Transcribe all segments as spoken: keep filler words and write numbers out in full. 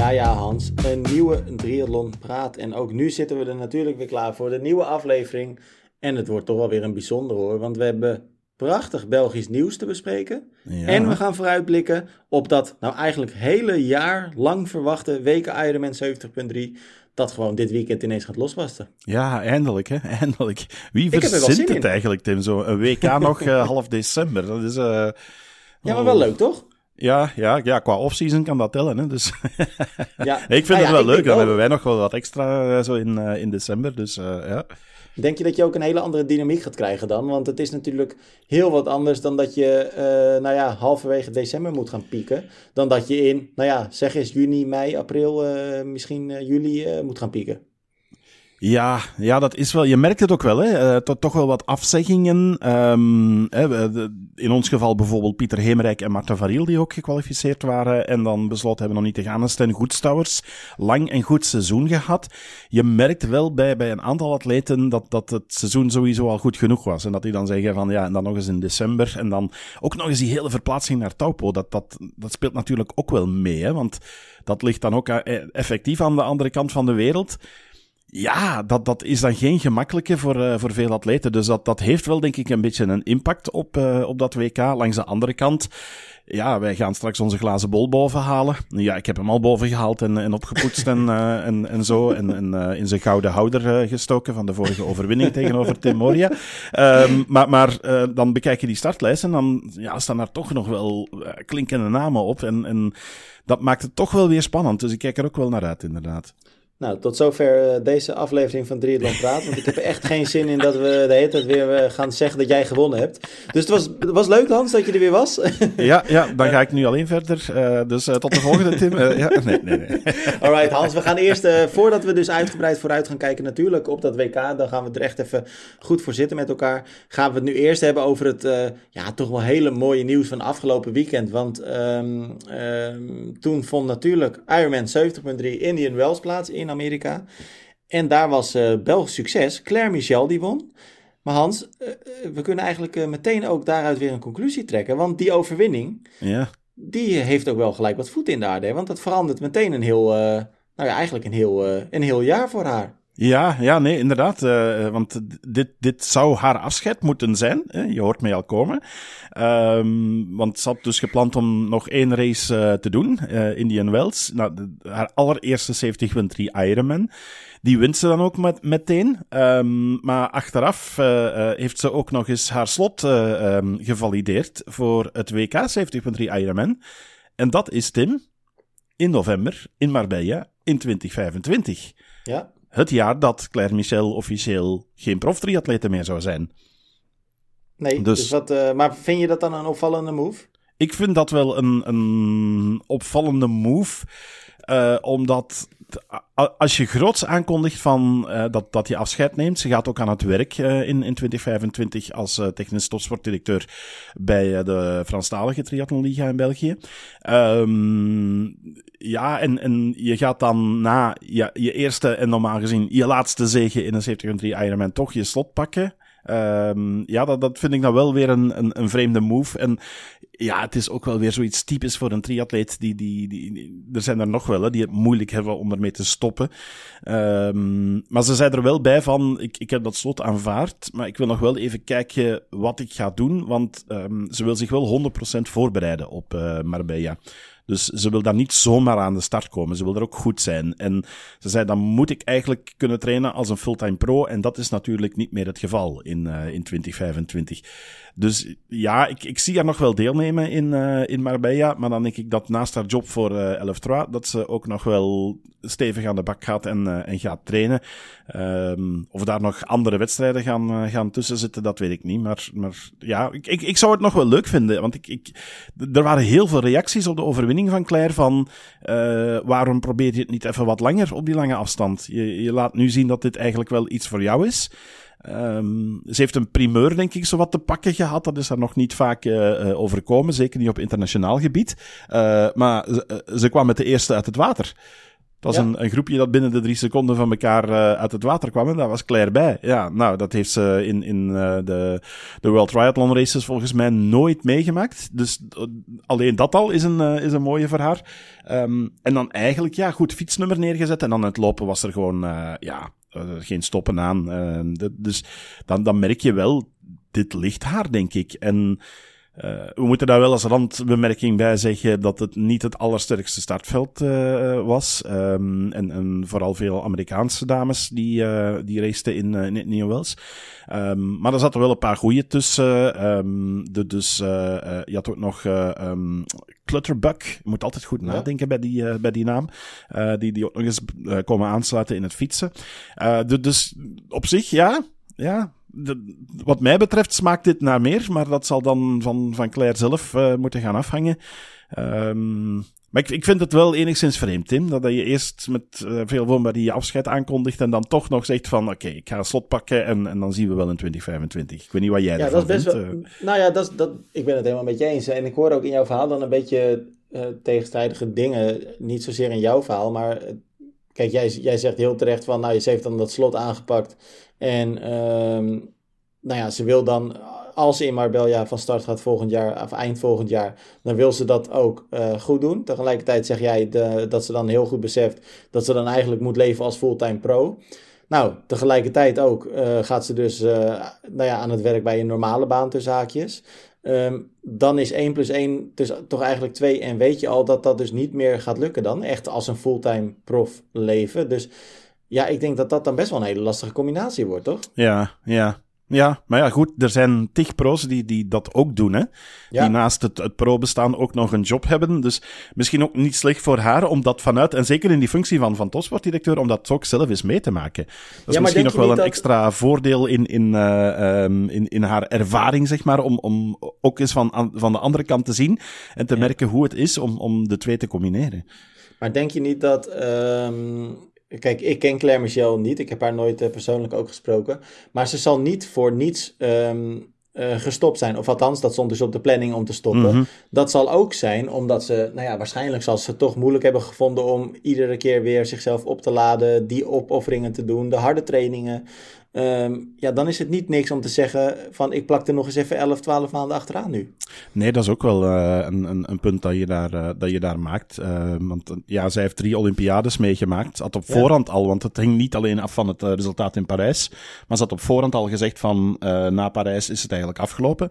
Ja, ja Hans, een nieuwe triathlon praat. En ook nu zitten we er natuurlijk weer klaar voor de nieuwe aflevering. En het wordt toch wel weer een bijzonder hoor, want we hebben prachtig Belgisch nieuws te bespreken. Ja. En we gaan vooruitblikken op dat nou eigenlijk hele jaar lang verwachte W K Ironman zeventig punt drie... dat gewoon dit weekend ineens gaat losbarsten. Ja, eindelijk, hè. Eindelijk. Wie verzint het eigenlijk, Tim? Zo een W K nog uh, half december. Dat is... Uh, ja, maar wel leuk, toch? Ja, ja, ja, qua off-season kan dat tellen, hè. Dus ja. ik vind nou het ja, wel ik leuk. Dan wel. hebben wij nog wel wat extra uh, zo in, uh, in december. Dus uh, ja... Denk je dat je ook een hele andere dynamiek gaat krijgen dan? Want het is natuurlijk heel wat anders dan dat je, uh, nou ja, halverwege december moet gaan pieken. Dan dat je in, nou ja, zeg eens juni, mei, april, uh, misschien uh, juli uh, moet gaan pieken. Ja, ja, dat is wel... Je merkt het ook wel, hè. Uh, to, toch wel wat afzeggingen. Um, hè, de, in ons geval bijvoorbeeld Pieter Hemerijk en Marta Variel, die ook gekwalificeerd waren en dan besloten hebben nog niet te gaan. En Sten Goedstouwers, lang en goed seizoen gehad. Je merkt wel bij, bij een aantal atleten dat, dat het seizoen sowieso al goed genoeg was. En dat die dan zeggen van, ja, en dan nog eens in december. En dan ook nog eens die hele verplaatsing naar Taupo. Dat, dat, dat speelt natuurlijk ook wel mee, hè. Want dat ligt dan ook effectief aan de andere kant van de wereld. Ja, dat, dat is dan geen gemakkelijke voor, uh, voor veel atleten. Dus dat, dat heeft wel, denk ik, een beetje een impact op, uh, op dat W K. Langs de andere kant, ja, wij gaan straks onze glazen bol boven halen. Ja, ik heb hem al boven gehaald en, en opgepoetst en, uh, en, en zo. En, en uh, in zijn gouden houder uh, gestoken van de vorige overwinning tegenover Tim Moria. Um, maar maar uh, dan bekijk je die startlijst en dan ja, staan daar toch nog wel uh, klinkende namen op. En, en dat maakt het toch wel weer spannend. Dus ik kijk er ook wel naar uit, inderdaad. Nou, tot zover uh, deze aflevering van Triathlon Praat. Want ik heb er echt geen zin in dat we de hele tijd weer uh, gaan zeggen dat jij gewonnen hebt. Dus het was, het was leuk, Hans, dat je er weer was. Ja, ja, dan ga ik nu alleen verder. Uh, dus uh, tot de volgende, Tim. Uh, ja, nee, nee, nee. Alright, Hans, we gaan eerst, uh, voordat we dus uitgebreid vooruit gaan kijken natuurlijk op dat W K, dan gaan we er echt even goed voor zitten met elkaar. Gaan we het nu eerst hebben over het, uh, ja, toch wel hele mooie nieuws van afgelopen weekend. Want um, um, toen vond natuurlijk Ironman zeventig punt drie Indian Wells plaats in Amerika. En daar was uh, Belgisch succes. Claire Michel die won. Maar Hans, uh, we kunnen eigenlijk uh, meteen ook daaruit weer een conclusie trekken. Want die overwinning, ja. die heeft ook wel gelijk wat voet in de aarde. Hè? Want dat verandert meteen een heel, uh, nou ja, eigenlijk een heel, uh, een heel jaar voor haar. Ja, ja, nee, inderdaad. Uh, want dit, dit zou haar afscheid moeten zijn. Hè? Je hoort mij al komen. Um, want ze had dus gepland om nog één race uh, te doen. Uh, Indian Wells. Nou, de, haar allereerste zeventig punt drie Ironman. Die wint ze dan ook met, meteen. Um, maar achteraf uh, uh, heeft ze ook nog eens haar slot uh, um, gevalideerd voor het W K zeventig punt drie Ironman. En dat is, Tim, in november in Marbella in twintig vijfentwintig. Ja. Het jaar dat Claire Michel officieel geen proftriatlete meer zou zijn. Nee, dus, dus wat, uh, maar vind je dat dan een opvallende move? Ik vind dat wel een, een opvallende move. Uh, omdat als je groots aankondigt van uh, dat, dat je afscheid neemt, ze gaat ook aan het werk uh, in, in twintig vijfentwintig als uh, technisch topsportdirecteur bij uh, de Franstalige Triathlonliga in België. Um, ja, en, en je gaat dan na ja, je eerste en normaal gezien je laatste zege in een zeventig punt drie Ironman toch je slot pakken. Um, ja, dat, dat vind ik nou wel weer een, een, een vreemde move. En ja, het is ook wel weer zoiets typisch voor een triatleet. Die, die, die, die, er zijn er nog wel, hè, die het moeilijk hebben om ermee te stoppen. Um, maar ze zei er wel bij van, ik, ik heb dat slot aanvaard, maar ik wil nog wel even kijken wat ik ga doen. Want um, ze wil zich wel honderd procent voorbereiden op uh, Marbella. Dus ze wil daar niet zomaar aan de start komen. Ze wil er ook goed zijn. En ze zei, dan moet ik eigenlijk kunnen trainen als een fulltime pro. En dat is natuurlijk niet meer het geval in, uh, in twintig vijfentwintig. Dus ja, ik, ik zie haar nog wel deelnemen in, uh, in Marbella. Maar dan denk ik dat naast haar job voor uh, elf trois, dat ze ook nog wel stevig aan de bak gaat en, uh, en gaat trainen. Um, of daar nog andere wedstrijden gaan, uh, gaan tussen zitten, dat weet ik niet. Maar, maar ja, ik, ik, ik zou het nog wel leuk vinden. Want ik, ik, er waren heel veel reacties op de overwinning van Claire van uh, waarom probeer je het niet even wat langer op die lange afstand? Je, je laat nu zien dat dit eigenlijk wel iets voor jou is. Um, ze heeft een primeur, denk ik, zo wat te pakken gehad. Dat is haar nog niet vaak uh, uh, overkomen, zeker niet op internationaal gebied. Uh, maar ze, uh, ze kwam met de eerste uit het water. Het was Ja. een, een groepje dat binnen de drie seconden van elkaar uh, uit het water kwam. En daar was Claire bij. Ja, nou, dat heeft ze in, in uh, de, de World Triathlon Races volgens mij nooit meegemaakt. Dus uh, alleen dat al is een, uh, is een mooie voor haar. Um, en dan eigenlijk, ja, goed, fietsnummer neergezet. En dan het lopen was er gewoon, uh, ja, uh, geen stoppen aan. Uh, de, dus dan, dan merk je wel, dit ligt haar, denk ik. En... Uh, we moeten daar wel als randbemerking bij zeggen dat het niet het allersterkste startveld uh, was. Um, en, en vooral veel Amerikaanse dames die, uh, die raceten in, uh, in New Wales. Um, maar er zaten wel een paar goeie tussen. Um, de, dus uh, uh, je had ook nog uh, um, Clutterbuck. Je moet altijd goed nadenken ja. bij, die, uh, bij die naam. Uh, die, die ook nog eens uh, komen aansluiten in het fietsen. Uh, de, dus op zich, ja... ja De, wat mij betreft smaakt dit naar meer, maar dat zal dan van, van Claire zelf uh, moeten gaan afhangen. Um, maar ik, ik vind het wel enigszins vreemd, Tim, dat je eerst met uh, veel woonbaar je afscheid aankondigt en dan toch nog zegt van, oké, okay, ik ga een slot pakken en, en dan zien we wel in twintig vijfentwintig. Ik weet niet wat jij ja, ervan dat is best vindt. Wel, nou ja, dat, dat, ik ben het helemaal met je eens. En ik hoor ook in jouw verhaal dan een beetje uh, tegenstrijdige dingen. Niet zozeer in jouw verhaal, maar uh, kijk, jij, jij zegt heel terecht van, nou, ze heeft dan dat slot aangepakt en... Um, Nou ja, ze wil dan, als ze in Marbella van start gaat volgend jaar, of eind volgend jaar, dan wil ze dat ook uh, goed doen. Tegelijkertijd zeg jij de, dat ze dan heel goed beseft dat ze dan eigenlijk moet leven als fulltime pro. Nou, tegelijkertijd ook uh, gaat ze dus uh, nou ja, aan het werk bij een normale baan tussen haakjes. Um, dan is één plus één dus toch eigenlijk twee en weet je al dat dat dus niet meer gaat lukken dan. Echt als een fulltime prof leven. Dus ja, ik denk dat dat dan best wel een hele lastige combinatie wordt, toch? Ja, ja. Ja, maar ja, goed, er zijn tig pro's die, die dat ook doen, hè. Ja. Die naast het, het pro-bestaan ook nog een job hebben. Dus misschien ook niet slecht voor haar om dat vanuit, en zeker in die functie van, van topsportdirecteur, om dat ook zelf eens mee te maken. Dat is ja, misschien nog wel een dat... extra voordeel in, in, uh, um, in, in haar ervaring, zeg maar, om, om ook eens van, van de andere kant te zien en te ja. merken hoe het is om, om de twee te combineren. Maar denk je niet dat... Um... Kijk, ik ken Claire Michel niet. Ik heb haar nooit uh, persoonlijk ook gesproken. Maar ze zal niet voor niets um, uh, gestopt zijn. Of althans, dat stond dus op de planning om te stoppen. Mm-hmm. Dat zal ook zijn omdat ze... Nou ja, waarschijnlijk zal ze het toch moeilijk hebben gevonden om iedere keer weer zichzelf op te laden. Die opofferingen te doen. De harde trainingen. Um, ja, dan is het niet niks om te zeggen van ik plak er nog eens even elf, twaalf maanden achteraan nu. Nee, dat is ook wel uh, een, een, een punt dat je daar, uh, dat je daar maakt. Uh, want uh, ja, zij heeft drie Olympiades meegemaakt. Ze had op ja. voorhand al, want het hing niet alleen af van het uh, resultaat in Parijs, maar ze had op voorhand al gezegd van uh, na Parijs is het eigenlijk afgelopen.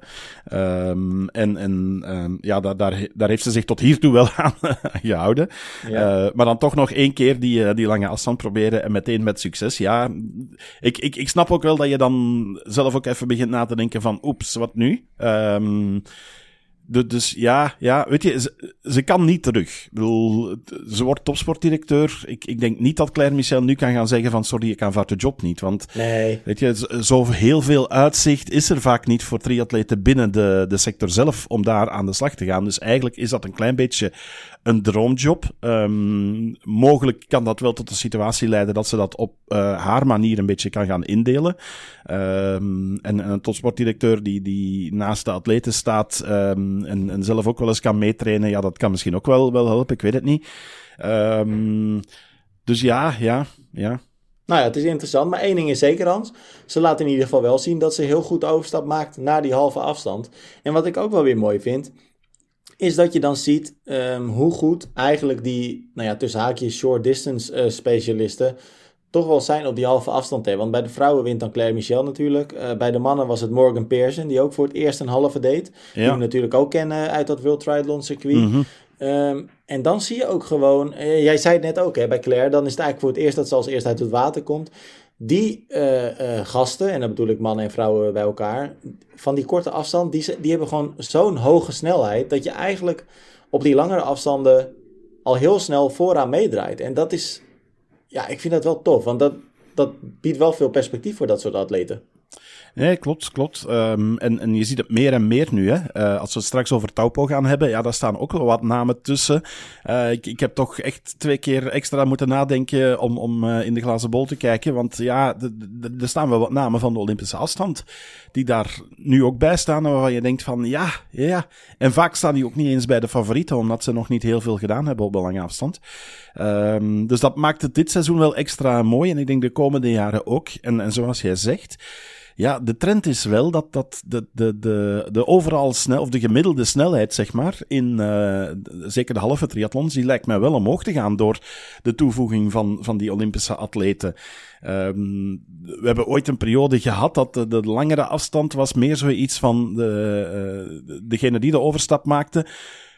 Um, en en um, ja, daar, daar, daar heeft ze zich tot hiertoe wel aan gehouden. Ja. Uh, maar dan toch nog één keer die, uh, die lange afstand proberen en meteen met succes. Ja, ik, ik, ik snap ook wel dat je dan zelf ook even begint na te denken van oeps, wat nu? Um, de, dus ja, ja, weet je, ze, ze kan niet terug. Ik bedoel, ze wordt topsportdirecteur. Ik, ik denk niet dat Claire Michel nu kan gaan zeggen van sorry, ik aanvaard de job niet. Want nee. weet je, zo heel veel uitzicht is er vaak niet voor triatleten binnen de, de sector zelf om daar aan de slag te gaan. Dus eigenlijk is dat een klein beetje een droomjob. Um, mogelijk kan dat wel tot een situatie leiden dat ze dat op uh, haar manier een beetje kan gaan indelen. Um, en, en een topsportdirecteur die, die naast de atleten staat um, en, en zelf ook wel eens kan meetrainen, ja, dat kan misschien ook wel, wel helpen, ik weet het niet. Um, dus ja, ja, ja. Nou ja, het is interessant, maar één ding is zeker, Hans. Ze laat in ieder geval wel zien dat ze heel goed overstap maakt naar die halve afstand. En wat ik ook wel weer mooi vind, is dat je dan ziet um, hoe goed eigenlijk die, nou ja, tussen haakjes short distance uh, specialisten toch wel zijn op die halve afstand. Hè. Want bij de vrouwen wint dan Claire Michel natuurlijk. Uh, bij de mannen was het Morgan Pearson, die ook voor het eerst een halve deed. Ja. Die we natuurlijk ook kennen uit dat World Triathlon circuit. Mm-hmm. Um, en dan zie je ook gewoon, uh, jij zei het net ook hè, bij Claire, dan is het eigenlijk voor het eerst dat ze als eerst uit het water komt. Die uh, uh, gasten, en dan bedoel ik mannen en vrouwen bij elkaar, van die korte afstand, die, die hebben gewoon zo'n hoge snelheid, dat je eigenlijk op die langere afstanden al heel snel vooraan meedraait. En dat is, ja, ik vind dat wel tof, want dat, dat biedt wel veel perspectief voor dat soort atleten. Nee, klopt, klopt. Um, en, en je ziet het meer en meer nu. Hè. Uh, als we het straks over Taupo gaan hebben, ja, daar staan ook wel wat namen tussen. Uh, ik, ik heb toch echt twee keer extra moeten nadenken om, om uh, in de glazen bol te kijken. Want ja, er staan wel wat namen van de Olympische afstand die daar nu ook bij staan. En waarvan je denkt van, ja, ja. En vaak staan die ook niet eens bij de favorieten, omdat ze nog niet heel veel gedaan hebben op de lange afstand. Um, dus dat maakt het dit seizoen wel extra mooi. En ik denk de komende jaren ook. En, en zoals jij zegt... Ja, de trend is wel dat, dat de, de, de, de overal snel, of de gemiddelde snelheid, zeg maar, in uh, zeker de halve triathlons, die lijkt mij wel omhoog te gaan door de toevoeging van, van die Olympische atleten. Um, we hebben ooit een periode gehad dat de, de langere afstand was meer zoiets van de, uh, degene die de overstap maakte.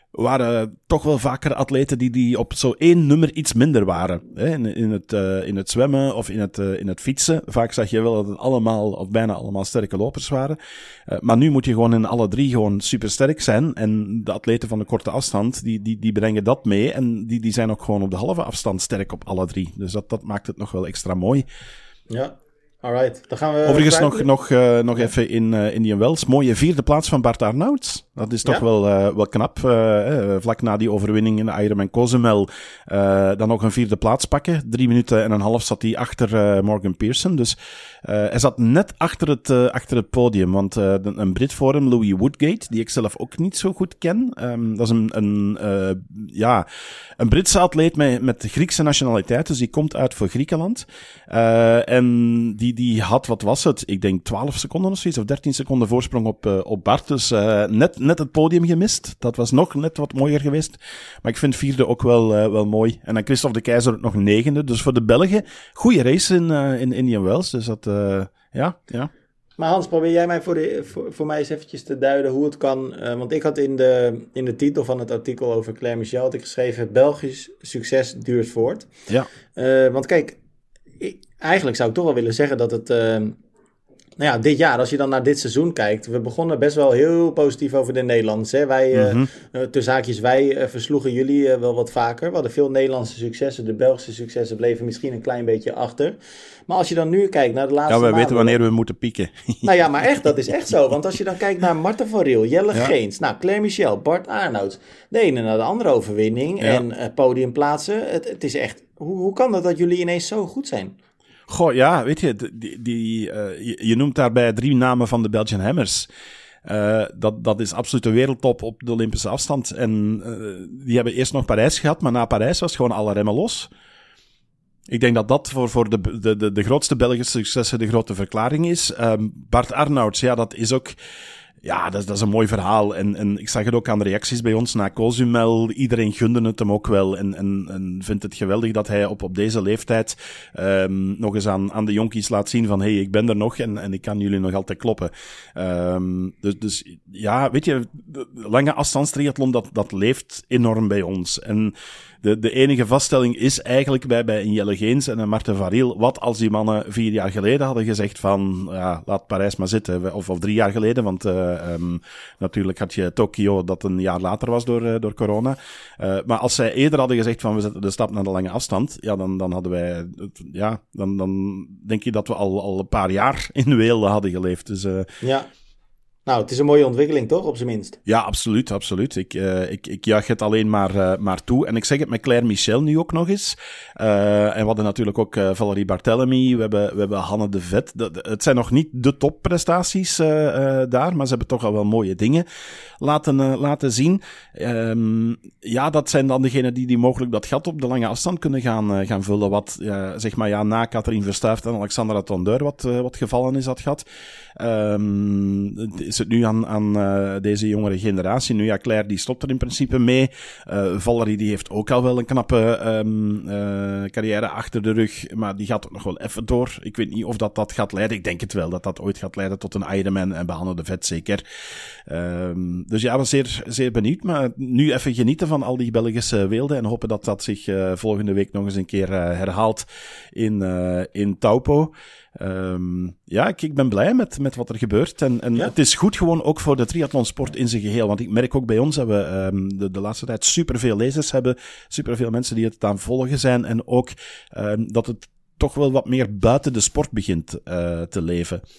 Waren toch wel vaker atleten die, die op zo één nummer iets minder waren. Hè? In, in, het, uh, in het zwemmen of in het, uh, in het fietsen. Vaak zag je wel dat het allemaal, of bijna allemaal sterke lopers waren. Uh, maar nu moet je gewoon in alle drie gewoon supersterk zijn. En de atleten van de korte afstand, die, die, die brengen dat mee. En die, die zijn ook gewoon op de halve afstand sterk op alle drie. Dus dat, dat maakt het nog wel extra mooi. Ja. Alright, dan gaan we... Overigens nog, nog, uh, nog even in uh, Indian Wells. Mooie vierde plaats van Bart Arnouds. Dat is toch ja? wel, uh, wel knap. Uh, uh, vlak na die overwinning in de Ironman Cozumel uh, dan nog een vierde plaats pakken. Drie minuten en een half zat hij achter uh, Morgan Pearson. Dus uh, hij zat net achter het, uh, achter het podium. Want uh, een Brit voor hem, Louis Woodgate, die ik zelf ook niet zo goed ken. Um, dat is een, een, uh, ja, een Britse atleet met, met Griekse nationaliteit. Dus die komt uit voor Griekenland. Uh, en die Die, die had, wat was het? Ik denk twaalf seconden of zoiets, of dertien seconden voorsprong op, uh, op Bart. Dus uh, net, net het podium gemist. Dat was nog net wat mooier geweest. Maar ik vind vierde ook wel, uh, wel mooi. En dan Christophe de Keizer ook nog negende. Dus voor de Belgen, goede race in, uh, in Indian Wells. Dus dat, uh, ja, ja. Maar Hans, probeer jij mij voor, de, voor, voor mij eens eventjes te duiden hoe het kan. Uh, want ik had in de, in de titel van het artikel over Claire Michel had ik geschreven: Belgisch succes duurt voort. Ja. Uh, want kijk, ik, eigenlijk zou ik toch wel willen zeggen dat het... Uh, nou ja, dit jaar, als je dan naar dit seizoen kijkt... We begonnen best wel heel positief over de Nederlanders. Hè? Wij, mm-hmm. uh, tussen haakjes, wij uh, versloegen jullie uh, wel wat vaker. We hadden veel Nederlandse successen. De Belgische successen bleven misschien een klein beetje achter. Maar als je dan nu kijkt naar de laatste Ja, we maanden, weten wanneer we moeten pieken. Nou ja, maar echt, dat is echt zo. Want als je dan kijkt naar Marten van Riel, Jelle ja. Geens... Nou, Claire Michel, Bart Arnouds. De ene naar de andere overwinning. Ja. En uh, podiumplaatsen. Het, het is echt... Hoe, hoe kan dat dat jullie ineens zo goed zijn? Goh, ja, weet je, die, die, uh, je, je noemt daarbij drie namen van de Belgian Hammers. Uh, dat, dat is absoluut de wereldtop op de Olympische afstand. En uh, die hebben eerst nog Parijs gehad, maar na Parijs was gewoon alle remmen los. Ik denk dat dat voor, voor de, de, de, de grootste Belgische successen de grote verklaring is. Um, Bart Arnouds, ja, dat is ook... Ja, dat, dat is een mooi verhaal. En, en ik zag het ook aan de reacties bij ons na Cozumel. Iedereen gunde het hem ook wel. En, en, en vindt het geweldig dat hij op, op deze leeftijd um, nog eens aan, aan de jonkies laat zien van... Hé, hey, ik ben er nog en, en ik kan jullie nog altijd kloppen. Um, dus, dus ja, weet je, de lange afstandstriathlon, dat, dat leeft enorm bij ons. En de, de enige vaststelling is eigenlijk bij, bij een Jelle Geens en een Marten van Riel... Wat als die mannen vier jaar geleden hadden gezegd van... Ja, laat Parijs maar zitten. Of, of drie jaar geleden, want... Uh, Um, natuurlijk had je Tokio dat een jaar later was door, uh, door corona. Uh, maar als zij eerder hadden gezegd van we zetten de stap naar de lange afstand, ja, dan, dan hadden wij, ja, dan, dan denk je dat we al, al een paar jaar in weelde hadden geleefd. Dus, uh, ja. Nou, het is een mooie ontwikkeling, toch? Op zijn minst. Ja, absoluut, absoluut. Ik, uh, ik, ik juich het alleen maar, uh, maar toe. En ik zeg het met Claire Michel nu ook nog eens. Uh, en we hadden natuurlijk ook uh, Valerie Barthélemy. We hebben, we hebben Hanne de Vet. De, de, het zijn nog niet de topprestaties uh, uh, daar, maar ze hebben toch al wel mooie dingen laten, uh, laten zien. Um, ja, dat zijn dan degenen die, die mogelijk dat gat op de lange afstand kunnen gaan, uh, gaan vullen. Wat, uh, zeg maar, ja, na Catherine Verstuijft en Alexandra Tondeur wat, uh, wat gevallen is dat gat. Um, is het nu aan, aan uh, deze jongere generatie. Nu ja, Claire die stopt er in principe mee. Uh, Valerie die heeft ook al wel een knappe um, uh, carrière achter de rug, maar die gaat ook nog wel even door. Ik weet niet of dat dat gaat leiden. Ik denk het wel, dat dat ooit gaat leiden tot een Ironman en bij Hanne de Vet zeker. Um, dus ja, ik was zeer, zeer benieuwd, maar nu even genieten van al die Belgische weelden en hopen dat dat zich uh, volgende week nog eens een keer uh, herhaalt in, uh, in Taupo. Um, ja, ik, ik ben blij met, met wat er gebeurt. En, en ja. Het is goed gewoon ook voor de triathlonsport in zijn geheel. Want ik merk ook bij ons dat we um, de, de laatste tijd superveel lezers hebben. Superveel mensen die het aan volgen zijn. En ook um, dat het toch wel wat meer buiten de sport begint uh, te leven.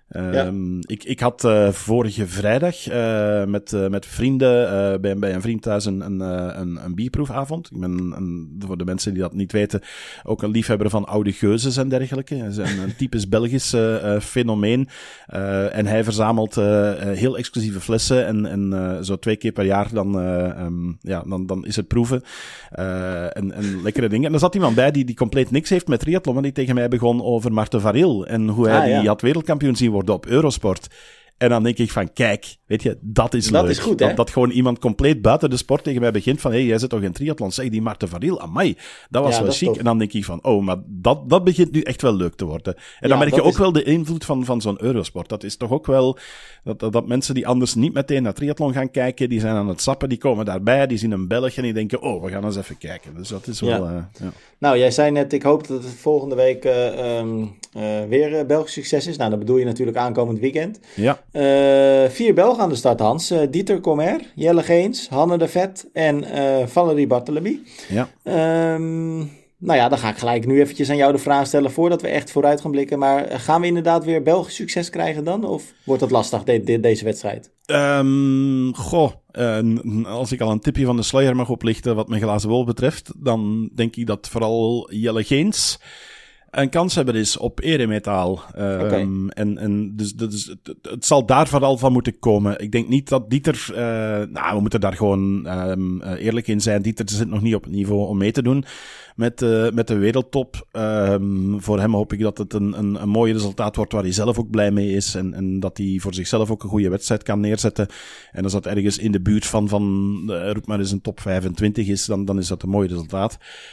Um, ja. ik, ik had uh, vorige vrijdag uh, met, uh, met vrienden uh, bij, bij een vriend thuis een, een, een, een bierproefavond. Ik ben, een, voor de mensen die dat niet weten, ook een liefhebber van oude geuzes en dergelijke. Dat is een, een typisch Belgisch uh, fenomeen. Uh, en hij verzamelt uh, heel exclusieve flessen en, en uh, zo twee keer per jaar dan, uh, um, ja, dan, dan is het proeven. Uh, en, en lekkere dingen. En er zat iemand bij die, die compleet niks heeft met triathlon, maar die tegen mij begon over Marten Varil en hoe hij ah, die ja. had wereldkampioen zien worden op Eurosport. En dan denk ik van, kijk, weet je, dat is dat leuk. Is goed, hè? dat, dat gewoon iemand compleet buiten de sport tegen mij begint van, hé, hey, jij zit toch in triathlon? Zeg, die Marten Varil, amai, dat was ja, wel dat chic. En dan denk ik van, oh, maar dat, dat begint nu echt wel leuk te worden. En ja, dan merk je ook is... wel de invloed van, van zo'n Eurosport. Dat is toch ook wel, dat, dat, dat mensen die anders niet meteen naar triathlon gaan kijken, die zijn aan het sappen, die komen daarbij, die zien een Belg en die denken, oh, we gaan eens even kijken. Dus dat is wel... Ja. Uh, ja. Nou, jij zei net, ik hoop dat het volgende week uh, um, uh, weer uh, Belgisch succes is. Nou, dat bedoel je natuurlijk aankomend weekend. Ja. Uh, vier Belgen aan de start, Hans. Uh, Dieter Comer, Jelle Geens, Hanne de Vet en uh, Valerie Barthélemy. Ja. Um, nou ja, dan ga ik gelijk nu eventjes aan jou de vraag stellen voordat we echt vooruit gaan blikken. Maar gaan we inderdaad weer Belgisch succes krijgen dan? Of wordt dat lastig, de, de, deze wedstrijd? Um, goh, uh, als ik al een tipje van de sluier mag oplichten wat mijn glazen wol betreft, dan denk ik dat vooral Jelle Geens een kans hebben is op eremetaal. Um, okay. En, en dus, dus het, het zal daar vooral van moeten komen. Ik denk niet dat Dieter... Uh, nou, we moeten daar gewoon um, eerlijk in zijn. Dieter zit nog niet op het niveau om mee te doen met, uh, met de wereldtop. Um, voor hem hoop ik dat het een, een, een mooi resultaat wordt waar hij zelf ook blij mee is. En, en dat hij voor zichzelf ook een goede wedstrijd kan neerzetten. En als dat ergens in de buurt van, van uh, roep maar eens een top vijfentwintig is, dan, dan is dat een mooi resultaat.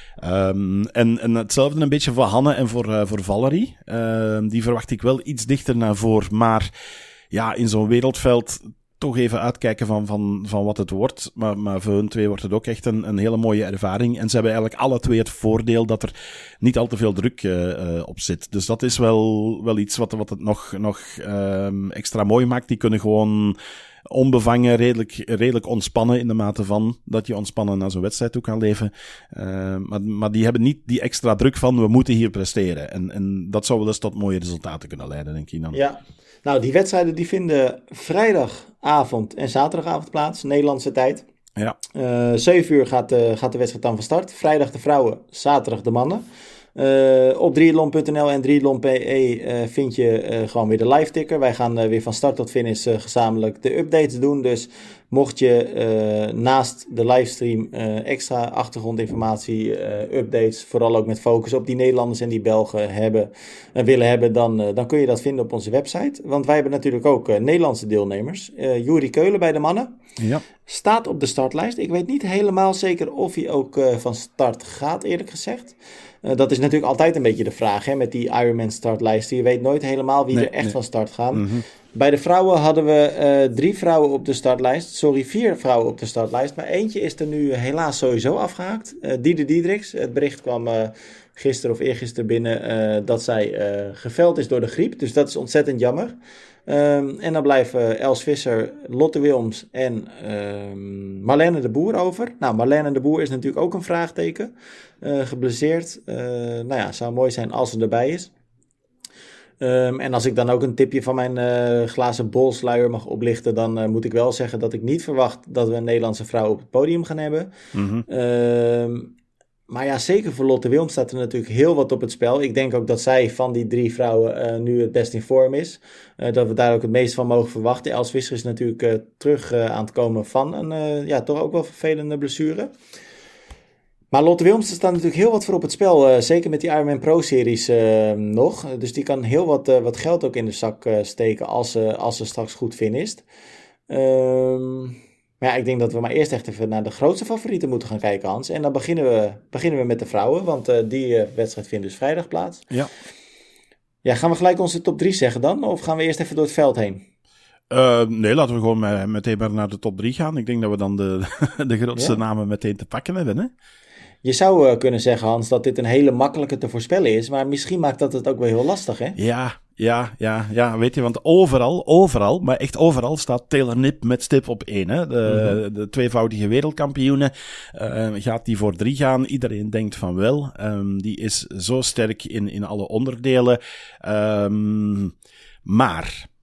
Um, en, en hetzelfde een beetje voor Hanne en voor, uh, voor Valerie. Uh, die verwacht ik wel iets dichter naar voren. Maar ja, in zo'n wereldveld toch even uitkijken van, van, van wat het wordt. Maar, maar voor hun twee wordt het ook echt een, een hele mooie ervaring. En ze hebben eigenlijk alle twee het voordeel dat er niet al te veel druk uh, uh, op zit. Dus dat is wel, wel iets wat, wat het nog, nog um, extra mooi maakt. Die kunnen gewoon onbevangen, redelijk, redelijk ontspannen in de mate van dat je ontspannen naar zo'n wedstrijd toe kan leven. Uh, maar, maar die hebben niet die extra druk van we moeten hier presteren. En, en dat zou wel eens tot mooie resultaten kunnen leiden, denk ik dan. Ja, nou die wedstrijden die vinden vrijdagavond en zaterdagavond plaats, Nederlandse tijd. Ja. Uh, zeven uur gaat de, gaat de wedstrijd dan van start. Vrijdag de vrouwen, zaterdag de mannen. Uh, op triathlon punt n l en triathlon punt e uh, vind je uh, gewoon weer de live ticker. Wij gaan uh, weer van start tot finish uh, gezamenlijk de updates doen. Dus mocht je uh, naast de livestream uh, extra achtergrondinformatie, uh, updates, vooral ook met focus op die Nederlanders en die Belgen hebben, uh, willen hebben, dan, uh, dan kun je dat vinden op onze website. Want wij hebben natuurlijk ook uh, Nederlandse deelnemers. Uh, Juri Keulen bij de mannen. Ja. Staat op de startlijst. Ik weet niet helemaal zeker of hij ook uh, van start gaat, eerlijk gezegd. Uh, dat is natuurlijk altijd een beetje de vraag, hè, met die Ironman startlijsten. Je weet nooit helemaal wie nee, er echt nee. van start gaan. Mm-hmm. Bij de vrouwen hadden we uh, drie vrouwen op de startlijst. Sorry, vier vrouwen op de startlijst. Maar eentje is er nu helaas sowieso afgehaakt. Uh, Diede Diedrichs. Het bericht kwam uh, gisteren of eergisteren binnen uh, dat zij uh, geveld is door de griep. Dus dat is ontzettend jammer. Um, en dan blijven Els Visser, Lotte Wilms en um, Marlene de Boer over. Nou, Marlene de Boer is natuurlijk ook een vraagteken. Uh, geblesseerd. Uh, nou ja, het zou mooi zijn als ze erbij is. Um, en als ik dan ook een tipje van mijn uh, glazen bolsluier mag oplichten, dan uh, moet ik wel zeggen dat ik niet verwacht dat we een Nederlandse vrouw op het podium gaan hebben. Mm-hmm. Um, maar ja, zeker voor Lotte Wilms staat er natuurlijk heel wat op het spel. Ik denk ook dat zij van die drie vrouwen uh, nu het best in vorm is. Uh, dat we daar ook het meest van mogen verwachten. Els Visser is natuurlijk uh, terug uh, aan het komen van een uh, ja, toch ook wel vervelende blessure. Maar Lotte Wilms, er staat natuurlijk heel wat voor op het spel. Uh, zeker met die Ironman Pro-series uh, nog. Dus die kan heel wat, uh, wat geld ook in de zak uh, steken als, uh, als ze straks goed finisht. Um, maar ja, ik denk dat we maar eerst echt even naar de grootste favorieten moeten gaan kijken, Hans. En dan beginnen we, beginnen we met de vrouwen, want uh, die uh, wedstrijd vindt dus vrijdag plaats. Ja. Ja, gaan we gelijk onze top drie zeggen dan? Of gaan we eerst even door het veld heen? Uh, nee, laten we gewoon uh, meteen maar naar de top drie gaan. Ik denk dat we dan de, de grootste ja. namen meteen te pakken hebben, hè? Je zou uh, kunnen zeggen, Hans, dat dit een hele makkelijke te voorspellen is, maar misschien maakt dat het ook wel heel lastig, hè? Ja, ja, ja, ja, weet je, want overal, overal, maar echt overal staat Taylor Knipp met stip op één, hè? De, mm-hmm. de tweevoudige wereldkampioene, uh, gaat die voor drie gaan? Iedereen denkt van wel. Um, die is zo sterk in, in alle onderdelen. Um, maar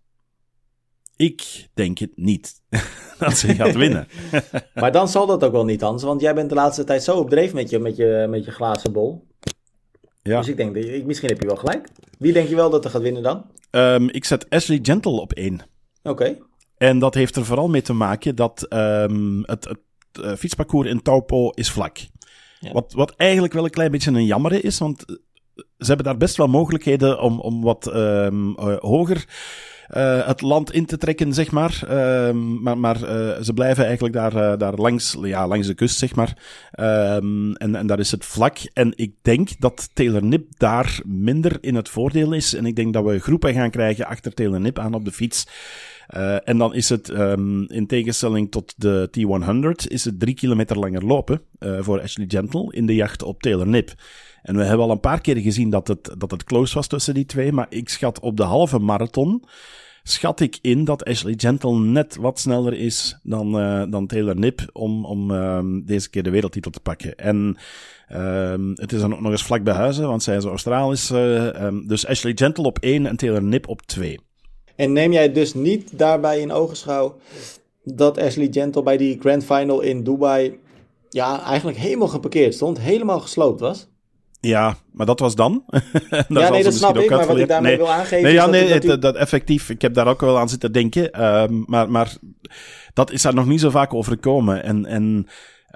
Ik denk het niet dat ze gaat winnen. Maar dan zal dat ook wel niet, Hans. Want jij bent de laatste tijd zo op dreef met je, met je, met je glazen bol. Ja. Dus ik denk, ik, misschien heb je wel gelijk. Wie denk je wel dat er gaat winnen dan? Um, ik zet Ashley Gentle op één. Oké. Okay. En dat heeft er vooral mee te maken dat um, het, het uh, fietsparcours in Taupo is vlak. Ja. Wat, wat eigenlijk wel een klein beetje een jammer is, want ze hebben daar best wel mogelijkheden om, om wat um, uh, hoger uh, het land in te trekken, zeg maar. Um, maar maar uh, ze blijven eigenlijk daar, uh, daar langs, ja, langs de kust, zeg maar. Um, en, en daar is het vlak. En ik denk dat Taylor Knipp daar minder in het voordeel is. En ik denk dat we groepen gaan krijgen achter Taylor Knipp aan op de fiets. Uh, en dan is het, um, in tegenstelling tot de T honderd, is het drie kilometer langer lopen uh, voor Ashley Gentle in de jacht op Taylor Knipp. En we hebben al een paar keer gezien dat het, dat het close was tussen die twee, maar ik schat op de halve marathon, schat ik in dat Ashley Gentle net wat sneller is dan, uh, dan Taylor Knipp om, om um, deze keer de wereldtitel te pakken. En um, het is dan ook nog eens vlak bij huizen, want zij is Australisch. Uh, um, dus Ashley Gentle op één en Taylor Knipp op twee. En neem jij dus niet daarbij in ogenschouw dat Ashley Gentle bij die Grand Final in Dubai ja, eigenlijk helemaal geparkeerd stond, helemaal gesloopt was? Ja, maar dat was dan. ja, nee, dat snap ik, maar wat ik daarmee nee. wil aangeven... Nee, ja, is nee, dat, dat, dat, dat effectief, ik heb daar ook wel aan zitten denken, um, maar, maar dat is daar nog niet zo vaak overkomen. En, en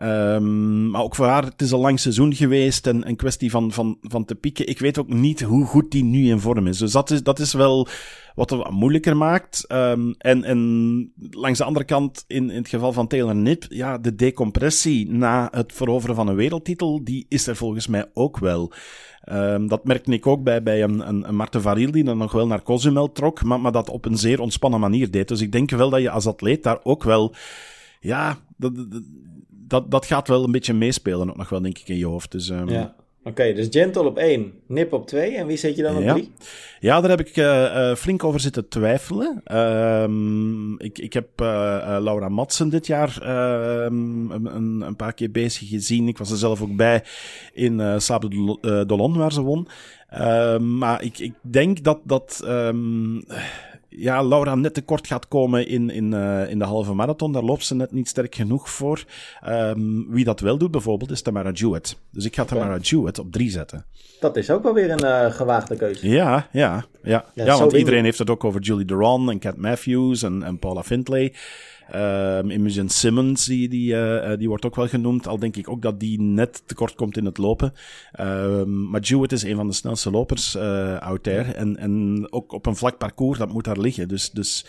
um, maar ook voor haar, het is een lang seizoen geweest en een kwestie van, van, van te pieken. Ik weet ook niet hoe goed die nu in vorm is. Dus dat is, dat is wel wat het wat moeilijker maakt. Um, en, en langs de andere kant, in, in het geval van Taylor Knipp, ja, de decompressie na het veroveren van een wereldtitel, die is er volgens mij ook wel. Um, dat merkte ik ook bij, bij een, een, een Marten Varil, die dan nog wel naar Cozumel trok, maar, maar dat op een zeer ontspannen manier deed. Dus ik denk wel dat je als atleet daar ook wel, ja, dat, dat, dat gaat wel een beetje meespelen ook nog wel, denk ik, in je hoofd. Dus, um, ja. Oké, okay, dus Gentle op één, Knipp op twee. En wie zet je dan op ja. drie? Ja, daar heb ik uh, uh, flink over zitten twijfelen. Um, ik, ik heb uh, uh, Laura Madsen dit jaar uh, een, een paar keer bezig gezien. Ik was er zelf ook bij in uh, Sable d'Olonne, waar ze won. Uh, maar ik, ik denk dat... dat um, ja, Laura net tekort gaat komen in, in, uh, in de halve marathon. Daar loopt ze net niet sterk genoeg voor. Um, wie dat wel doet bijvoorbeeld is Tamara Jewett. Dus ik ga okay. Tamara Jewett op drie zetten. Dat is ook wel weer een uh, gewaagde keuze. Ja, ja, ja. ja, ja want iedereen heeft het ook over Julie Duran en Cat Matthews en, en Paula Findlay. Um, Imogen Simmons, die, die, uh, die wordt ook wel genoemd. Al denk ik ook dat die net tekort komt in het lopen. Um, maar Jewett is een van de snelste lopers uh, out there. En, en ook op een vlak parcours, dat moet daar liggen. Dus, dus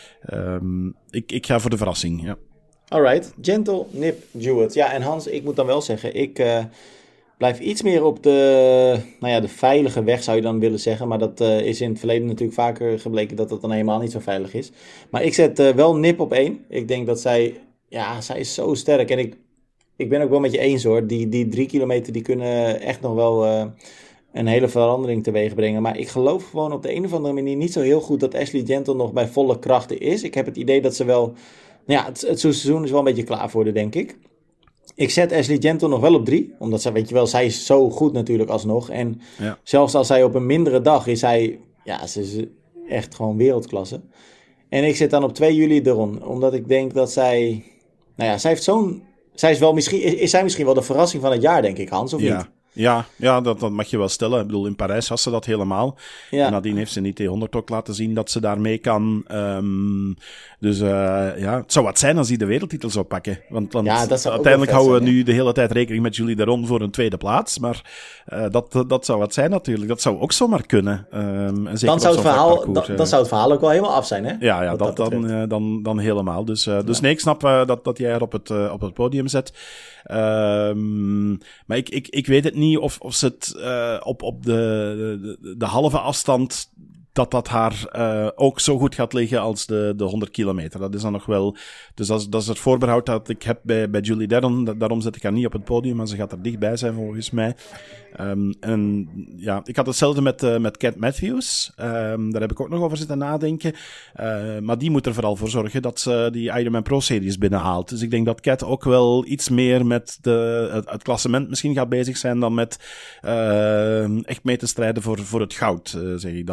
um, ik, ik ga voor de verrassing, ja. Alright, Gentle, Knipp, Jewett. Ja, en Hans, ik moet dan wel zeggen, ik... Uh... blijf iets meer op de, nou ja, de veilige weg, zou je dan willen zeggen. Maar dat uh, is in het verleden natuurlijk vaker gebleken dat dat dan helemaal niet zo veilig is. Maar ik zet uh, wel Knipp op één. Ik denk dat zij, ja, zij is zo sterk. En ik, ik ben ook wel met je eens hoor. Die, die drie kilometer, die kunnen echt nog wel uh, een hele verandering teweeg brengen. Maar ik geloof gewoon op de een of andere manier niet zo heel goed dat Ashley Gentle nog bij volle krachten is. Ik heb het idee dat ze wel, nou ja, het, het seizoen is wel een beetje klaar voor de, denk ik. Ik zet Ashley Gentle nog wel op drie. Omdat zij, weet je wel, zij is zo goed natuurlijk alsnog. En ja. zelfs als zij op een mindere dag is, zij, ja, ze is echt gewoon wereldklasse. En ik zet dan op twee Julie Duran. Omdat ik denk dat zij, nou ja, zij heeft zo'n, zij is wel misschien, is, is zij misschien wel de verrassing van het jaar, denk ik, Hans, of ja. niet? Ja, ja dat, dat mag je wel stellen. Ik bedoel, in Parijs had ze dat helemaal. Ja. En nadien heeft ze niet T honderd ook laten zien dat ze daarmee kan. Um, dus uh, ja, het zou wat zijn als hij de wereldtitel zou pakken. Want, want ja, dat uiteindelijk houden zijn, we ja. nu de hele tijd rekening met Julie Duran voor een tweede plaats. Maar uh, dat, dat zou wat zijn natuurlijk. Dat zou ook zomaar kunnen. Um, en zeker dan, zou het verhaal, dan, uh, dan zou het verhaal ook wel helemaal af zijn, hè? Ja, ja dat, dat dan, uh, dan, dan helemaal. Dus, uh, dus ja. nee, ik snap uh, dat, dat jij haar op het, uh, op het podium zet. Um, maar ik, ik, ik weet het niet of, of ze het uh, op, op de, de, de halve afstand, dat dat haar uh, ook zo goed gaat liggen als de, de honderd kilometer. Dat is dan nog wel... Dus dat is, dat is het voorbehoud dat ik heb bij, bij Julie Duran. Daarom zet ik haar niet op het podium, maar ze gaat er dichtbij zijn volgens mij. Um, en ja, ik had hetzelfde met, uh, met Cat Matthews. Um, daar heb ik ook nog over zitten nadenken. Uh, maar die moet er vooral voor zorgen dat ze die Ironman Pro-series binnenhaalt. Dus ik denk dat Cat ook wel iets meer met de, het, het klassement misschien gaat bezig zijn dan met uh, echt mee te strijden voor, voor het goud, uh, zeg ik dan.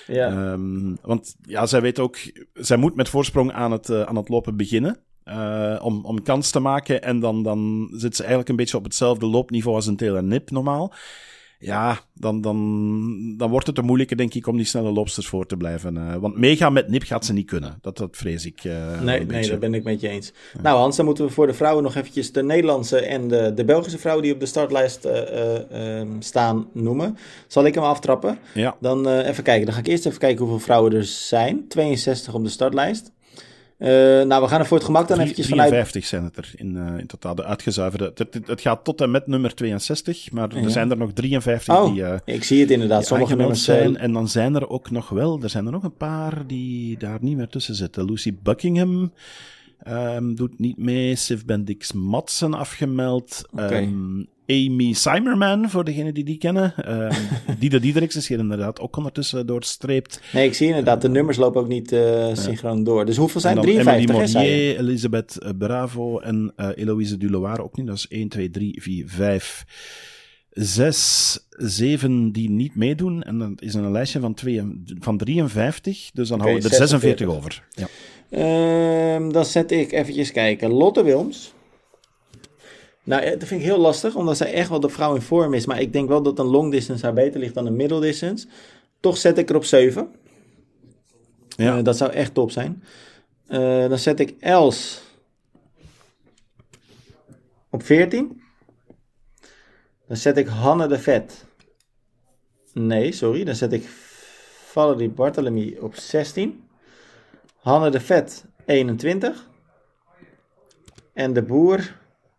Ja. Um, want ja, zij weet ook, zij moet met voorsprong aan het, uh, aan het lopen beginnen. Uh, om, om kans te maken. En dan, dan zit ze eigenlijk een beetje op hetzelfde loopniveau als een Taylor Nip normaal. Ja, dan, dan, dan wordt het een moeilijke, denk ik, om die snelle loopsters voor te blijven. Uh, want meegaan met Nip gaat ze niet kunnen. Dat, dat vrees ik. Uh, nee, nee, dat ben ik met je eens. Ja. Nou Hans, dan moeten we voor de vrouwen nog eventjes de Nederlandse en de, de Belgische vrouwen die op de startlijst uh, uh, uh, staan noemen. Zal ik hem aftrappen? Ja. Dan uh, even kijken. Dan ga ik eerst even kijken hoeveel vrouwen er zijn. tweeënzestig op de startlijst. Uh, nou, we gaan er voor het gemak dan eventjes vanuit... drieënvijftig zijn het er in, uh, in totaal, de uitgezuiverde. Het, het, het gaat tot en met nummer tweeënzestig, maar er ja. zijn er nog drieënvijftig oh, die... Uh, ik zie het inderdaad, sommige nummers zijn. En dan zijn er ook nog wel, er zijn er nog een paar die daar niet meer tussen zitten. Lucy Buckingham um, doet niet mee, Sif Bendix Madsen afgemeld. Okay. Um, Amy Simerman, voor degenen die die kennen. Um, Diede Diedericks is hier inderdaad ook ondertussen doorstreept. Nee, ik zie inderdaad, de nummers lopen ook niet uh, synchroon door. Dus hoeveel zijn er? drieënvijftig, Emily Mornier, Elisabeth Bravo en uh, Eloïse Duloir ook niet. Dat is één, twee, drie, vier, vijf, zes, zeven die niet meedoen. En dat is een lijstje van, twee, van drieënvijftig, dus dan okay, houden we er zesenveertig over. Ja. Uh, dan zet ik eventjes kijken. Lotte Wilms. Nou, dat vind ik heel lastig, omdat zij echt wel de vrouw in vorm is. Maar ik denk wel dat een long distance haar beter ligt dan een middle distance. Toch zet ik er op zeven. Ja. Uh, dat zou echt top zijn. Uh, dan zet ik Els op veertien. Dan zet ik Hanne de Vet. Nee, sorry. Dan zet ik Valerie Barthélemy op zestien. Hanne de Vet eenentwintig. En de Boer...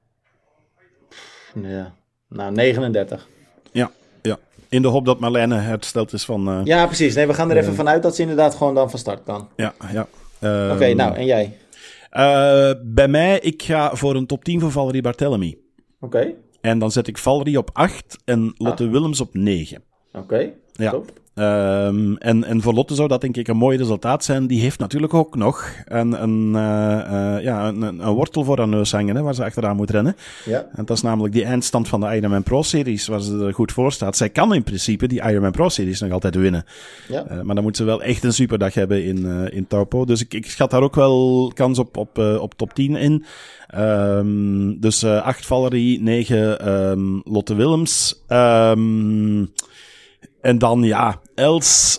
Ja, nou negenendertig. Ja, ja. In de hoop dat Marlijne hersteld is van... Uh, ja, precies. Nee, we gaan er uh, even vanuit dat ze inderdaad gewoon dan van start kan. Ja, ja. Uh, Oké, okay, nou, en jij? Uh, bij mij, ik ga voor een top tien voor Valerie Barthélemy. Oké. Okay. En dan zet ik Valerie op acht en Lotte acht. Willems op negen. Oké, okay. Ja. Top. Um, en, en voor Lotte zou dat denk ik een mooi resultaat zijn. Die heeft natuurlijk ook nog een, een, uh, uh, ja, een, een wortel voor haar neus hangen, hè, waar ze achteraan moet rennen. Ja. En dat is namelijk die eindstand van de Ironman Pro Series, waar ze er goed voor staat. Zij kan in principe die Ironman Pro Series nog altijd winnen. Ja. Uh, maar dan moet ze wel echt een superdag hebben in, uh, in Taupo. Dus ik, ik schat daar ook wel kans op, op, uh, op top tien in. Um, dus uh, acht Valerie, negen um, Lotte Willems. Um, En dan, ja, Els...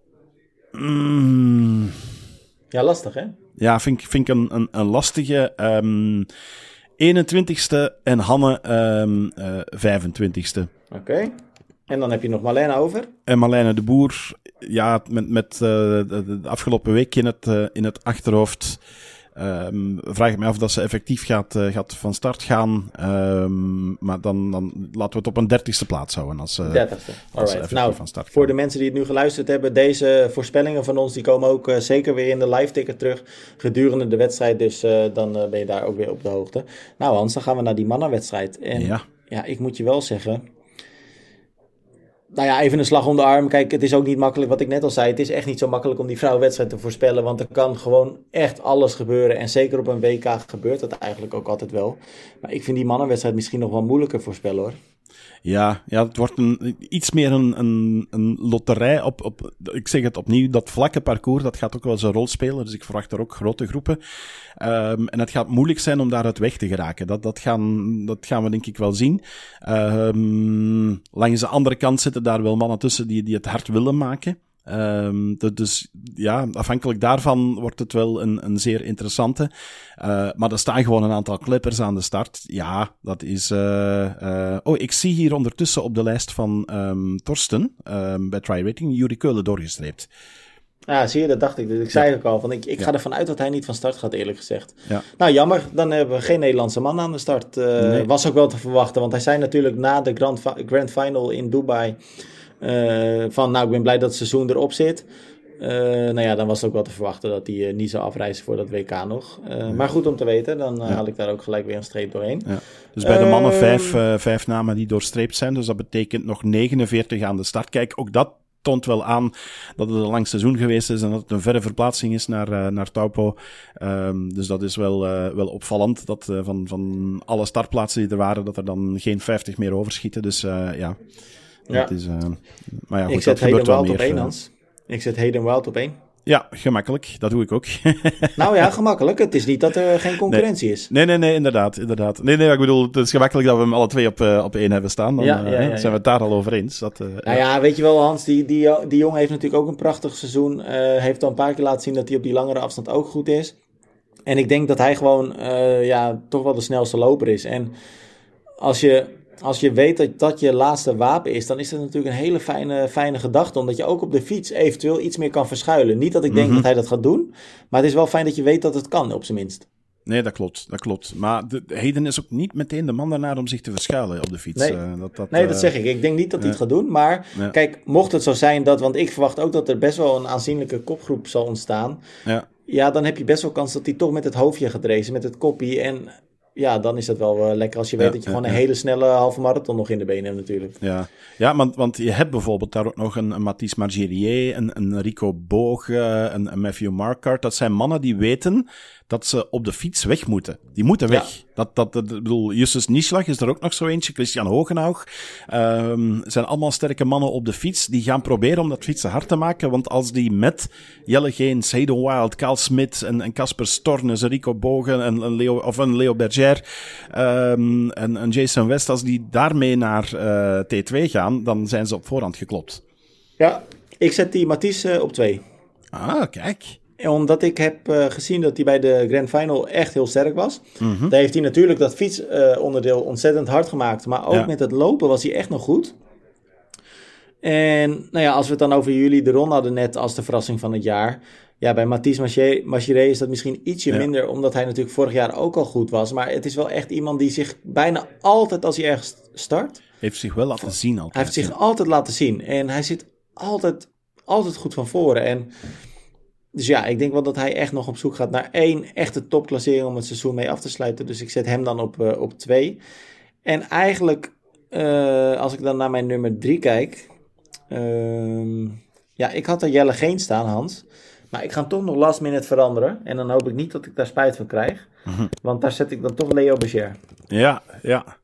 Mm, ja, lastig, hè? Ja, vind, vind ik een, een, een lastige. Um, eenentwintigste en Hanne um, uh, vijfentwintigste. Oké. Okay. En dan heb je nog Marlijne over. En Marlijne de Boer, ja, met, met uh, de, de afgelopen week in het, uh, in het achterhoofd... Um, vraag ik me af dat ze effectief gaat, uh, gaat van start gaan. Um, maar dan, dan laten we het op een dertigste plaats houden. Als, uh, dertigste. Als Alright. Nou, van start voor de mensen die het nu geluisterd hebben, deze voorspellingen van ons, die komen ook uh, zeker weer in de live ticker terug gedurende de wedstrijd. Dus uh, dan uh, ben je daar ook weer op de hoogte. Nou Hans, dan gaan we naar die mannenwedstrijd. En ja, ja ik moet je wel zeggen... Nou ja, even een slag om de arm. Kijk, het is ook niet makkelijk, wat ik net al zei. Het is echt niet zo makkelijk om die vrouwenwedstrijd te voorspellen. Want er kan gewoon echt alles gebeuren. En zeker op een W K gebeurt dat eigenlijk ook altijd wel. Maar ik vind die mannenwedstrijd misschien nog wel moeilijker voorspellen, hoor. Ja, ja, het wordt een, iets meer een, een, een loterij op, op, ik zeg het opnieuw, dat vlakke parcours, dat gaat ook wel zijn rol spelen. Dus ik verwacht er ook grote groepen. Um, en het gaat moeilijk zijn om daaruit weg te geraken. Dat, dat, gaan, dat gaan we denk ik wel zien. Um, langs de andere kant zitten daar wel mannen tussen die, die het hard willen maken. Um, dus ja, afhankelijk daarvan wordt het wel een, een zeer interessante. Uh, maar er staan gewoon een aantal klippers aan de start. Ja, dat is... Uh, uh, oh, ik zie hier ondertussen op de lijst van um, Torsten, um, bij Try Rating, Yuri Keulen doorgestreept. Ja, zie je, dat dacht ik. Dus ik zei ja. ook al, van ik, ik ga ja. ervan uit dat hij niet van start gaat, eerlijk gezegd. Ja. Nou, jammer. Dan hebben we geen Nederlandse man aan de start. Uh, nee. Was ook wel te verwachten, want hij zei natuurlijk na de Grand, Grand Final in Dubai... Uh, van, nou, ik ben blij dat het seizoen erop zit. Uh, nou ja, dan was het ook wel te verwachten dat hij uh, niet zou afreizen voor dat W K nog. Uh, ja. Maar goed om te weten, dan uh, ja. haal ik daar ook gelijk weer een streep doorheen. Ja. Dus bij de mannen uh, vijf, uh, vijf namen die doorstreept zijn, dus dat betekent nog negenenveertig aan de start. Kijk, ook dat toont wel aan dat het een lang seizoen geweest is en dat het een verre verplaatsing is naar, uh, naar Taupo. Um, dus dat is wel, uh, wel opvallend, dat uh, van, van alle startplaatsen die er waren, dat er dan geen vijftig meer overschieten. Dus uh, ja... Ja. Dat is, uh, maar ja, goed, ik zet dat gebeurt wel meer. Op één, Hans. Ik zet Hayden Wild op één. Ja, gemakkelijk. Dat doe ik ook. Nou ja, gemakkelijk. Het is niet dat er geen concurrentie nee. is. Nee, nee, nee, inderdaad. inderdaad. Nee, nee, ik bedoel, het is gemakkelijk dat we hem alle twee op, uh, op één hebben staan. Dan ja, ja, ja, uh, zijn ja. we het daar al over eens. Dat, uh, nou ja, weet je wel, Hans, die, die, die jongen heeft natuurlijk ook een prachtig seizoen. Uh, heeft al een paar keer laten zien dat hij op die langere afstand ook goed is. En ik denk dat hij gewoon uh, ja, toch wel de snelste loper is. En als je... Als je weet dat dat je laatste wapen is, dan is dat natuurlijk een hele fijne, fijne gedachte. Omdat je ook op de fiets eventueel iets meer kan verschuilen. Niet dat ik denk mm-hmm. dat hij dat gaat doen. Maar het is wel fijn dat je weet dat het kan, op zijn minst. Nee, dat klopt. Dat klopt. Maar de, Hayden is ook niet meteen de man daarnaar om zich te verschuilen op de fiets. Nee, uh, dat, dat, nee, uh, dat zeg ik. Ik denk niet dat hij uh, het gaat doen. Maar ja. kijk, mocht het zo zijn dat... Want ik verwacht ook dat er best wel een aanzienlijke kopgroep zal ontstaan. Ja, ja dan heb je best wel kans dat hij toch met het hoofdje gaat racen. Met het koppie en... Ja, dan is dat wel uh, lekker als je weet ja, dat je ja, gewoon een ja. hele snelle halve marathon nog in de benen hebt natuurlijk. Ja, ja want, want je hebt bijvoorbeeld daar ook nog een, een Mathis Margirier, een, een Rico Boog, uh, een, een Matthew Marquardt. Dat zijn mannen die weten dat ze op de fiets weg moeten. Die moeten weg. Ja. Dat, dat, dat, ik bedoel, Justus Nieschlag is er ook nog zo eentje, Christian Hogenhaug. Um, zijn allemaal sterke mannen op de fiets. Die gaan proberen om dat fietsen hard te maken, want als die met Jelle Geens, Hayden Wild, Carl Smit en Casper Stornes, Rico Bogen en een Leo, of een Leo Berger um, en een Jason West, als die daarmee naar uh, T twee gaan, dan zijn ze op voorhand geklopt. Ja, ik zet die Mathis uh, op twee. Ah, kijk. Omdat ik heb uh, gezien dat hij bij de Grand Final echt heel sterk was. Mm-hmm. Daar heeft hij natuurlijk dat fietsonderdeel uh, ontzettend hard gemaakt. Maar ook ja. met het lopen was hij echt nog goed. En nou ja, als we het dan over jullie de Ron hadden net als de verrassing van het jaar. Ja, bij Mathis Margirier is dat misschien ietsje ja. minder. Omdat hij natuurlijk vorig jaar ook al goed was. Maar het is wel echt iemand die zich bijna altijd als hij ergens start... Heeft zich wel laten zien altijd. Hij heeft zich ja. altijd laten zien. En hij zit altijd, altijd goed van voren. En... Dus ja, ik denk wel dat hij echt nog op zoek gaat naar één echte topklassering om het seizoen mee af te sluiten. Dus ik zet hem dan op, uh, op twee. En eigenlijk, uh, als ik dan naar mijn nummer drie kijk. Uh, ja, ik had er Jelle Geens staan, Hans. Maar ik ga hem toch nog last minute veranderen. En dan hoop ik niet dat ik daar spijt van krijg. Mm-hmm. Want daar zet ik dan toch Leo Berger. Ja, ja.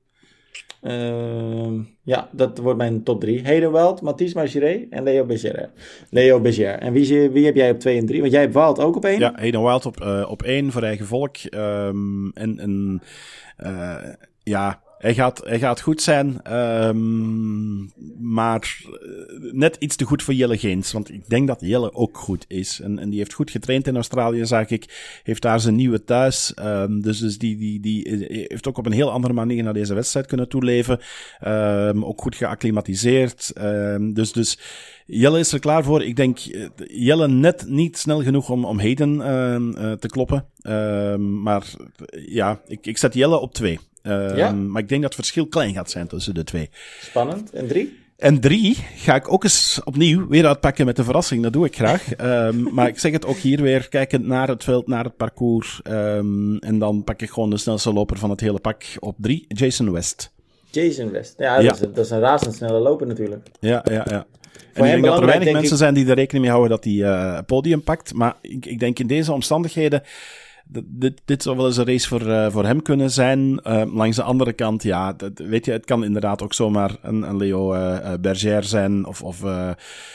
Uh, ja, dat wordt mijn top drie. Hayden Wild, Mathis Margirier en Leo Berger. Leo Berger. En wie, wie heb jij op twee en drie? Want jij hebt Wild ook op één? Ja, Hayden Wild op, uh, op één voor eigen volk. Um, en en uh, ja, hij gaat, hij gaat goed zijn. Um, maar net iets te goed voor Jelle Geens. Want ik denk dat Jelle ook goed is. En, en die heeft goed getraind in Australië, zag ik. Heeft daar zijn nieuwe thuis. Um, dus dus die, die, die heeft ook op een heel andere manier naar deze wedstrijd kunnen toeleven. Um, ook goed geacclimatiseerd. Um, dus, dus Jelle is er klaar voor. Ik denk Jelle net niet snel genoeg om, om Hayden uh, uh, te kloppen. Um, maar ja, ik, ik zet Jelle op twee. Uh, ja? Maar ik denk dat het verschil klein gaat zijn tussen de twee. Spannend. En drie? En drie ga ik ook eens opnieuw weer uitpakken met de verrassing. Dat doe ik graag. um, maar ik zeg het ook hier weer, kijkend naar het veld, naar het parcours. Um, en dan pak ik gewoon de snelste loper van het hele pak op drie, Jason West. Jason West. Ja, ja. Dat, is, dat is een razendsnelle loper natuurlijk. Ja, ja, ja. En ik denk dat er weinig mensen ik... zijn die er rekening mee houden dat hij uh, het podium pakt. Maar ik, ik denk in deze omstandigheden... Dit, dit zou wel eens een race voor, uh, voor hem kunnen zijn. Uh, langs de andere kant, ja, dat, weet je, het kan inderdaad ook zomaar een, een Leo uh, Berger zijn. Of, of uh,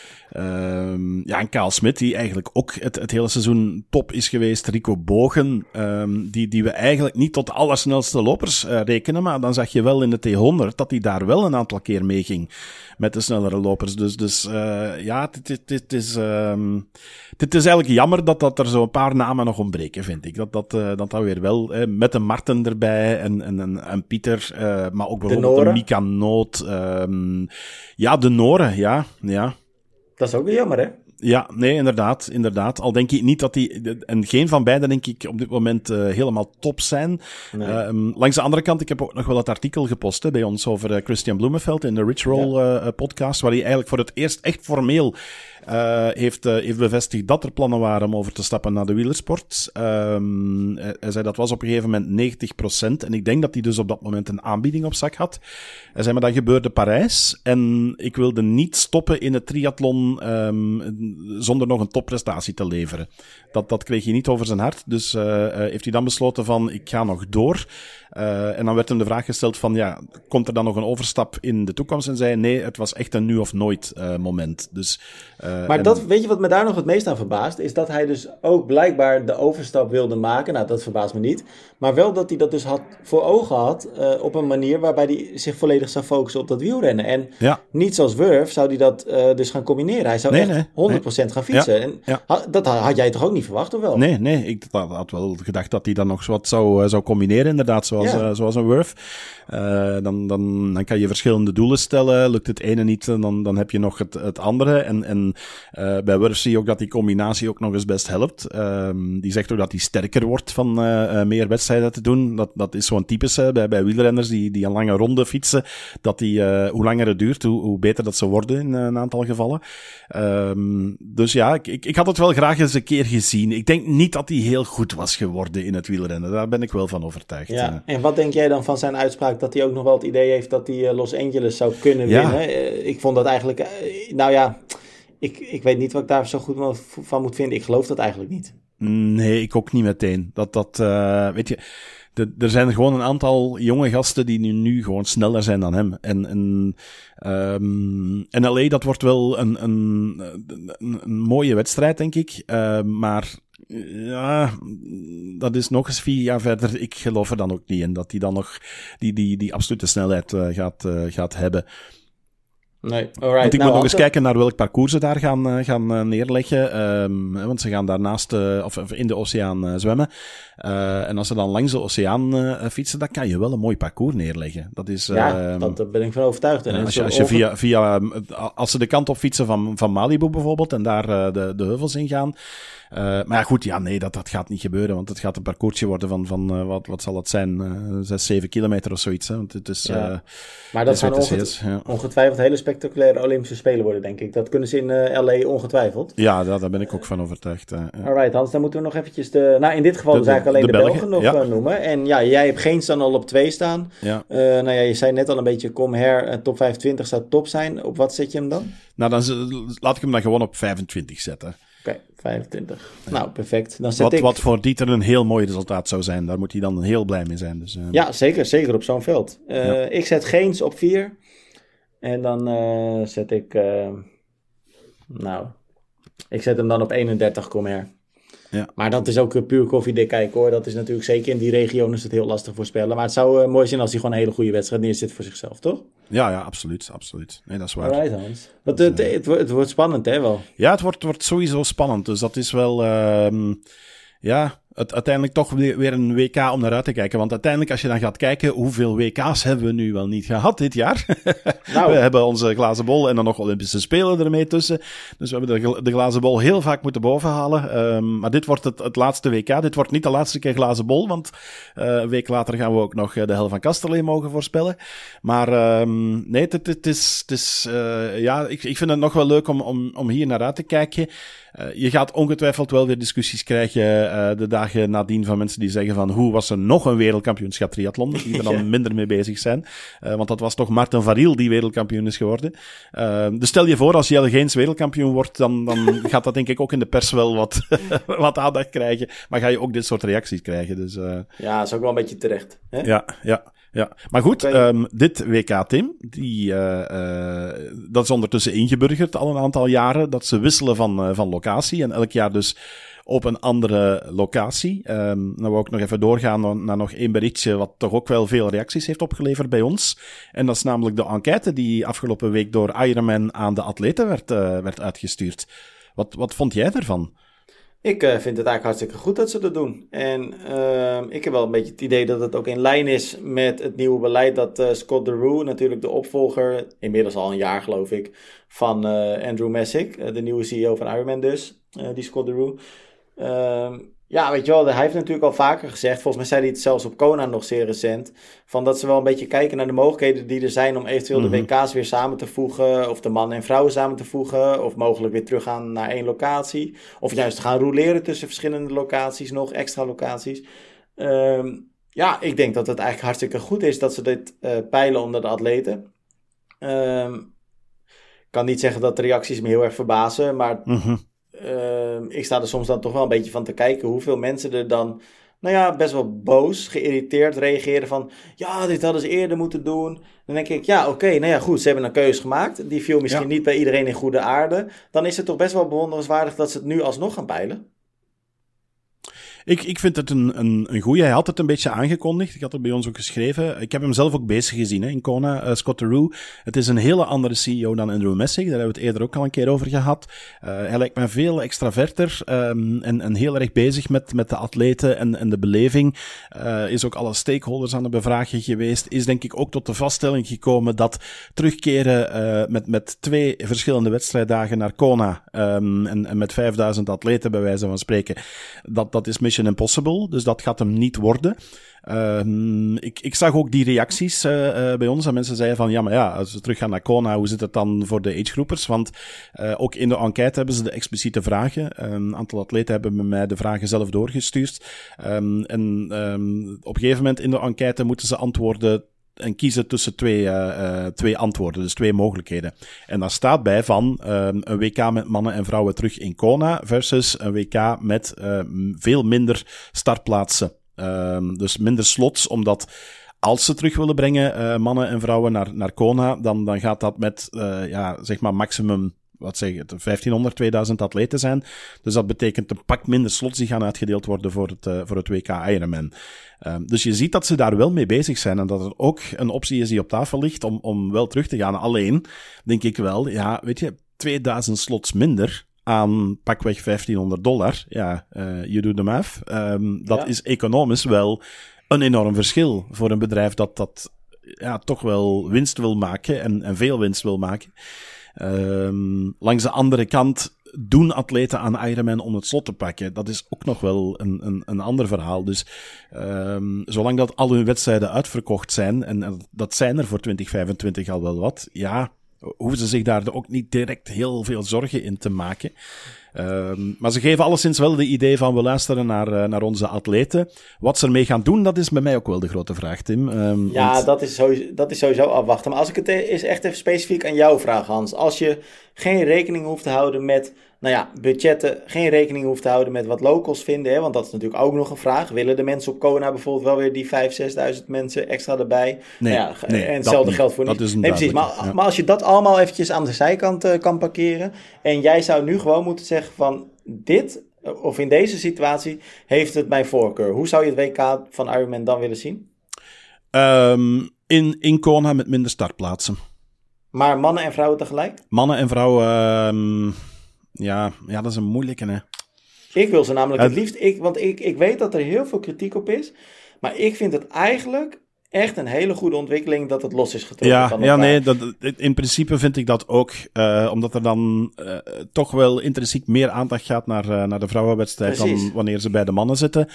um, ja, een Carl Smit, die eigenlijk ook het, het hele seizoen top is geweest. Rico Bogen, um, die, die we eigenlijk niet tot de allersnelste lopers uh, rekenen. Maar dan zag je wel in de T honderd dat hij daar wel een aantal keer mee ging met de snellere lopers. Dus, dus uh, ja, het is, um, is eigenlijk jammer dat, dat er zo een paar namen nog ontbreken, vind ik. Dat dat, uh, dat, dat weer wel, eh, met een Marten erbij en, en, en, en Pieter, uh, maar ook bijvoorbeeld een Mika Noot. Um, ja, de Noren, ja, ja. Dat is ook weer jammer, hè? Ja, nee, inderdaad, inderdaad. Al denk ik niet dat die, en geen van beiden denk ik op dit moment uh, helemaal top zijn. Nee. Uh, um, langs de andere kant, ik heb ook nog wel het artikel gepost hè, bij ons over uh, Christian Bloemenveld in de Rich Roll ja. uh, podcast, waar hij eigenlijk voor het eerst echt formeel uh, heeft, uh, heeft bevestigd dat er plannen waren om over te stappen naar de wielersport. Um, hij zei dat was op een gegeven moment negentig procent en ik denk dat hij dus op dat moment een aanbieding op zak had. Hij zei, maar dat gebeurde Parijs en ik wilde niet stoppen in het triathlon, um, zonder nog een topprestatie te leveren. Dat, dat kreeg hij niet over zijn hart. Dus uh, uh, heeft hij dan besloten van, ik ga nog door. Uh, en dan werd hem de vraag gesteld van, ja, komt er dan nog een overstap in de toekomst? En zei nee, het was echt een nu of nooit uh, moment. Dus, uh, maar en... dat, weet je wat me daar nog het meest aan verbaast? Is dat hij dus ook blijkbaar de overstap wilde maken. Nou, dat verbaast me niet. Maar wel dat hij dat dus had voor ogen had uh, op een manier waarbij hij zich volledig zou focussen op dat wielrennen. En ja. niet zoals Wurf zou hij dat uh, dus gaan combineren. Hij zou nee, echt nee, honderd procent nee. gaan fietsen. Ja. En ja. ha, dat had jij toch ook niet verwacht, of wel? Nee, nee. Ik had wel gedacht dat hij dan nog wat zou, uh, zou combineren, inderdaad, zoals, ja. uh, zoals een Wurf. Uh, dan, dan, dan kan je verschillende doelen stellen. Lukt het ene niet, dan, dan heb je nog het, het andere. En, en uh, bij Wurf zie je ook dat die combinatie ook nog eens best helpt. Uh, die zegt ook dat hij sterker wordt van uh, uh, meer wedstrijden te doen. Dat, dat is zo'n typische bij, bij wielrenners die, die een lange ronde fietsen. Dat die, uh, hoe langer het duurt, hoe, hoe beter dat ze worden in uh, een aantal gevallen. Um, dus ja, ik, ik, ik had het wel graag eens een keer gezien. Ik denk niet dat hij heel goed was geworden in het wielrennen. Daar ben ik wel van overtuigd. Ja. En wat denk jij dan van zijn uitspraak dat hij ook nog wel het idee heeft dat hij Los Angeles zou kunnen ja. winnen? Uh, ik vond dat eigenlijk, uh, nou ja, ik, ik weet niet wat ik daar zo goed van moet vinden. Ik geloof dat eigenlijk niet. Nee, ik ook niet meteen. Dat, dat, uh, weet je, de, er zijn gewoon een aantal jonge gasten die nu, nu gewoon sneller zijn dan hem. En, en, um, en L A, dat wordt wel een, een, een, een mooie wedstrijd, denk ik. Uh, maar ja, dat is nog eens vier jaar verder. Ik geloof er dan ook niet in dat hij dan nog die, die, die absolute snelheid uh, gaat, uh, gaat hebben. Nee, alright. Want ik nou, moet nog eens er... kijken naar welk parcours ze daar gaan, uh, gaan uh, neerleggen. Um, want ze gaan daarnaast, uh, of, of in de oceaan uh, zwemmen. Uh, en als ze dan langs de oceaan uh, fietsen, dan kan je wel een mooi parcours neerleggen. Dat is, uh, ja, dat, daar ben ik van overtuigd. En uh, als je, als je over... via, via, als ze de kant op fietsen van, van Malibu bijvoorbeeld, en daar uh, de, de heuvels in gaan. Uh, maar ja, goed, ja, nee, dat, dat gaat niet gebeuren, want het gaat een parcoursje worden van, van uh, wat, wat zal het zijn, uh, zes, zeven kilometer of zoiets. Hè? Want het is, ja. uh, maar dat gaan onget- ja. ongetwijfeld hele spectaculaire Olympische Spelen worden, denk ik. Dat kunnen ze in uh, L A ongetwijfeld. Ja, daar, daar ben ik ook van overtuigd. Uh, ja. Alright, Hans, dan moeten we nog eventjes de... Nou, in dit geval de, dus eigenlijk alleen de, de Belgen, Belgen nog ja. uh, noemen. En ja, jij hebt geen dan al op twee staan. Ja. Uh, nou ja, je zei net al een beetje, kom her, uh, top vijfentwintig zou top zijn. Op wat zet je hem dan? Nou, dan laat ik hem dan gewoon op vijfentwintig zetten. Oké, okay, vijfentwintig. Ja. Nou, perfect. Dan zet wat, ik... wat voor Dieter een heel mooi resultaat zou zijn. Daar moet hij dan heel blij mee zijn. Dus, uh... Ja, zeker. Zeker op zo'n veld. Uh, ja. Ik zet Geens op vier. En dan uh, zet ik... Uh, nou, ik zet hem dan op eenendertig, kom her. Ja. Maar dat is ook uh, puur koffiedik kijken hoor. Dat is natuurlijk zeker in die regio is het heel lastig voorspellen. Maar het zou uh, mooi zijn als hij gewoon een hele goede wedstrijd neerzet voor zichzelf, toch? Ja, ja, absoluut. absoluut. Nee, dat is waar. Alright, Hans. Want het, het, het, het wordt spannend, hè, wel? Ja, het wordt, wordt sowieso spannend. Dus dat is wel... Uh, ja... Het, uiteindelijk toch weer een W K om naar uit te kijken. Want uiteindelijk, als je dan gaat kijken, hoeveel W K's hebben we nu wel niet gehad dit jaar? Nou. We hebben onze glazen bol en dan nog Olympische Spelen ermee tussen. Dus we hebben de, de glazen bol heel vaak moeten bovenhalen. Um, maar dit wordt het, het laatste W K. Dit wordt niet de laatste keer glazen bol, want uh, een week later gaan we ook nog de Hel van Kasterlee mogen voorspellen. Maar um, nee, het, het, het is... Het is uh, ja, ik, ik vind het nog wel leuk om, om, om hier naar uit te kijken. Uh, je gaat ongetwijfeld wel weer discussies krijgen uh, de dagen nadien van mensen die zeggen van hoe was er nog een wereldkampioenschap triathlon, die er dan ja. minder mee bezig zijn. Uh, want dat was toch Marten Variel die wereldkampioen is geworden. Uh, dus stel je voor, als Jelle Geens wereldkampioen wordt, dan, dan gaat dat denk ik ook in de pers wel wat, wat aandacht krijgen. Maar ga je ook dit soort reacties krijgen. Dus, uh, ja, dat is ook wel een beetje terecht. Hè? Ja, ja. Ja, maar goed, um, dit W K, Tim, die, uh, uh, dat is ondertussen ingeburgerd al een aantal jaren, dat ze wisselen van, uh, van locatie en elk jaar dus op een andere locatie. Um, dan wil ik nog even doorgaan naar nog één berichtje wat toch ook wel veel reacties heeft opgeleverd bij ons. En dat is namelijk de enquête die afgelopen week door Ironman aan de atleten werd, uh, werd uitgestuurd. Wat, wat vond jij ervan? Ik uh, vind het eigenlijk hartstikke goed dat ze dat doen. En uh, ik heb wel een beetje het idee dat het ook in lijn is met het nieuwe beleid dat uh, Scott Deroue, natuurlijk de opvolger, inmiddels al een jaar geloof ik, van uh, Andrew Messick, uh, de nieuwe C E O van Ironman dus, uh, die Scott Deroue. Uh, ja, weet je wel, hij heeft natuurlijk al vaker gezegd, volgens mij zei hij het zelfs op Kona nog zeer recent, van dat ze wel een beetje kijken naar de mogelijkheden die er zijn om eventueel mm-hmm. de W K's weer samen te voegen, of de mannen en vrouwen samen te voegen, of mogelijk weer teruggaan naar één locatie, of juist gaan roleren tussen verschillende locaties, nog extra locaties. Um, ja, ik denk dat het eigenlijk hartstikke goed is dat ze dit uh, peilen onder de atleten. Um, Ik kan niet zeggen dat de reacties me heel erg verbazen, maar Mm-hmm. uh, ik sta er soms dan toch wel een beetje van te kijken hoeveel mensen er dan, nou ja, best wel boos, geïrriteerd reageren van, ja, dit hadden ze eerder moeten doen. Dan denk ik, ja, oké, okay, nou ja, goed, ze hebben een keuze gemaakt. Die viel misschien ja. niet bij iedereen in goede aarde. Dan is het toch best wel bewonderenswaardig dat ze het nu alsnog gaan peilen. Ik, ik vind het een, een, een goeie. Hij had het een beetje aangekondigd. Ik had het bij ons ook geschreven. Ik heb hem zelf ook bezig gezien hè, in Kona. Uh, Scott Theroux. Het is een hele andere C E O dan Andrew Messick. Daar hebben we het eerder ook al een keer over gehad. Uh, hij lijkt mij veel extraverter um, en, en heel erg bezig met, met de atleten en, en de beleving. Uh, is ook alle stakeholders aan de bevragen geweest. Is denk ik ook tot de vaststelling gekomen dat terugkeren uh, met, met twee verschillende wedstrijddagen naar Kona um, en, en met vijfduizend atleten bij wijze van spreken, dat, dat is mission impossible, dus dat gaat hem niet worden. Uh, ik, ik zag ook die reacties uh, uh, bij ons, en mensen zeiden van, ja, maar ja, als we terug gaan naar Kona, hoe zit het dan voor de agegroepers? Want uh, ook in de enquête hebben ze de expliciete vragen. Een aantal atleten hebben met mij de vragen zelf doorgestuurd. Um, en um, op een gegeven moment in de enquête moeten ze antwoorden en kiezen tussen twee, uh, uh, twee antwoorden, dus twee mogelijkheden. En daar staat bij van uh, een W K met mannen en vrouwen terug in Kona versus een W K met uh, veel minder startplaatsen. Uh, dus minder slots, omdat als ze terug willen brengen, uh, mannen en vrouwen naar, naar Kona, dan, dan gaat dat met, uh, ja, zeg maar maximum, wat zeg je, vijftienhonderd, tweeduizend atleten zijn. Dus dat betekent een pak minder slots die gaan uitgedeeld worden voor het, uh, voor het W K Ironman. Um, dus je ziet dat ze daar wel mee bezig zijn en dat er ook een optie is die op tafel ligt om, om wel terug te gaan. Alleen, denk ik wel, ja, weet je, tweeduizend slots minder aan pakweg vijftienhonderd dollar. Ja, uh, you do the math. Um, dat ja. is economisch wel een enorm verschil voor een bedrijf dat, dat ja, toch wel winst wil maken en, en veel winst wil maken. Um, langs de andere kant doen atleten aan Ironman om het slot te pakken. Dat is ook nog wel een, een, een ander verhaal. Dus um, zolang dat al hun wedstrijden uitverkocht zijn, en dat zijn er voor twintig vijfentwintig al wel wat, ja, hoeven ze zich daar ook niet direct heel veel zorgen in te maken. Um, maar ze geven alleszins wel de idee van we luisteren naar, uh, naar onze atleten. Wat ze ermee gaan doen, dat is bij mij ook wel de grote vraag, Tim. Um, ja, want... dat, is sowieso, dat is sowieso afwachten. Maar als ik het eens echt even specifiek aan jou vraag, Hans. Als je geen rekening hoeft te houden met, nou ja, budgetten, geen rekening hoeft te houden met wat locals vinden, hè, want dat is natuurlijk ook nog een vraag. Willen de mensen op Kona bijvoorbeeld wel weer die vijfduizend, zesduizend mensen extra erbij? Nee, nou ja, nee, en hetzelfde geldt voor niet. Nee, precies. Maar, ja. maar als je dat allemaal eventjes aan de zijkant uh, kan parkeren en jij zou nu gewoon moeten zeggen van dit, of in deze situatie, heeft het mijn voorkeur. Hoe zou je het W K van Ironman dan willen zien? Um, in, in Kona met minder startplaatsen. Maar mannen en vrouwen tegelijk? Mannen en vrouwen, um, ja, ja, dat is een moeilijke, hè. Ik wil ze namelijk het liefst, ik, want ik, ik weet dat er heel veel kritiek op is, maar ik vind het eigenlijk echt een hele goede ontwikkeling dat het los is getrokken ja, van elkaar. Ja, nee, dat, in principe vind ik dat ook, uh, omdat er dan uh, toch wel intrinsiek meer aandacht gaat naar, uh, naar de vrouwenwedstrijd Precies. dan wanneer ze bij de mannen zitten.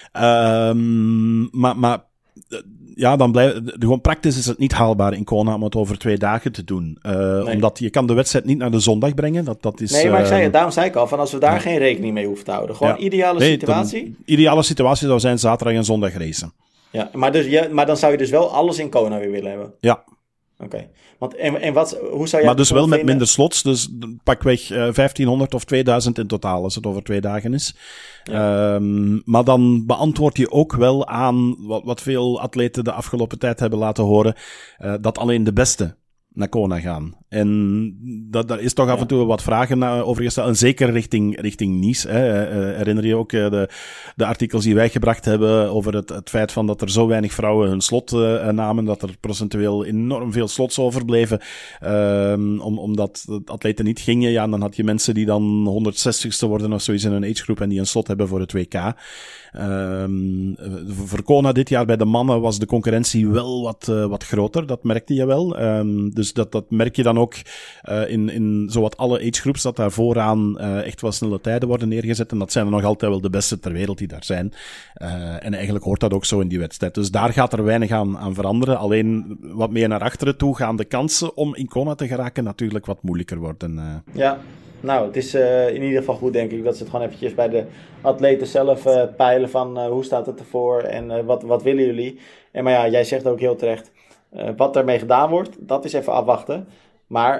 Um, maar, maar ja, dan blijft gewoon praktisch is het niet haalbaar in Kona om het over twee dagen te doen. Uh, nee. Omdat je kan de wedstrijd niet naar de zondag brengen. Dat, dat is, nee, maar ik zei, uh, daarom zei ik al, van als we daar ja. geen rekening mee hoeven te houden. Gewoon ja. ideale nee, situatie. De ideale situatie zou zijn zaterdag en zondag racen. Ja, maar, dus, ja, maar dan zou je dus wel alles in Kona weer willen hebben? Ja. Oké. Okay. Want en, en wat, hoe zou je maar dus wel vinden? Met minder slots, dus pakweg uh, vijftienhonderd of tweeduizend in totaal als het over twee dagen is. Ja. Um, maar dan beantwoord je ook wel aan wat, wat veel atleten de afgelopen tijd hebben laten horen, uh, dat alleen de beste naar Kona gaan. En dat, daar is toch af en toe wat vragen over gesteld. En zeker richting, richting Nice. Hè. Uh, herinner je ook uh, de, de artikels die wij gebracht hebben over het, het feit van dat er zo weinig vrouwen hun slot uh, namen, dat er procentueel enorm veel slots overbleven. Um, om, omdat de atleten niet gingen. Ja, dan had je mensen die dan honderdzestigste worden of zoiets in een agegroep en die een slot hebben voor het W K. Um, voor Kona dit jaar bij de mannen was de concurrentie wel wat, uh, wat groter. Dat merkte je wel. Um, dus dat, dat merk je dan ook uh, in, in zowat alle agegroeps, dat daar vooraan uh, echt wel snelle tijden worden neergezet. En dat zijn er nog altijd wel de beste ter wereld die daar zijn. Uh, en eigenlijk hoort dat ook zo in die wedstrijd. Dus daar gaat er weinig aan, aan veranderen. Alleen wat meer naar achteren toe gaan de kansen om in Kona te geraken natuurlijk wat moeilijker worden. Uh. Ja. Nou, het is uh, in ieder geval goed, denk ik, dat ze het gewoon eventjes bij de atleten zelf uh, peilen van uh, hoe staat het ervoor en uh, wat, wat willen jullie. En maar ja, jij zegt ook heel terecht, uh, wat ermee gedaan wordt, dat is even afwachten. Maar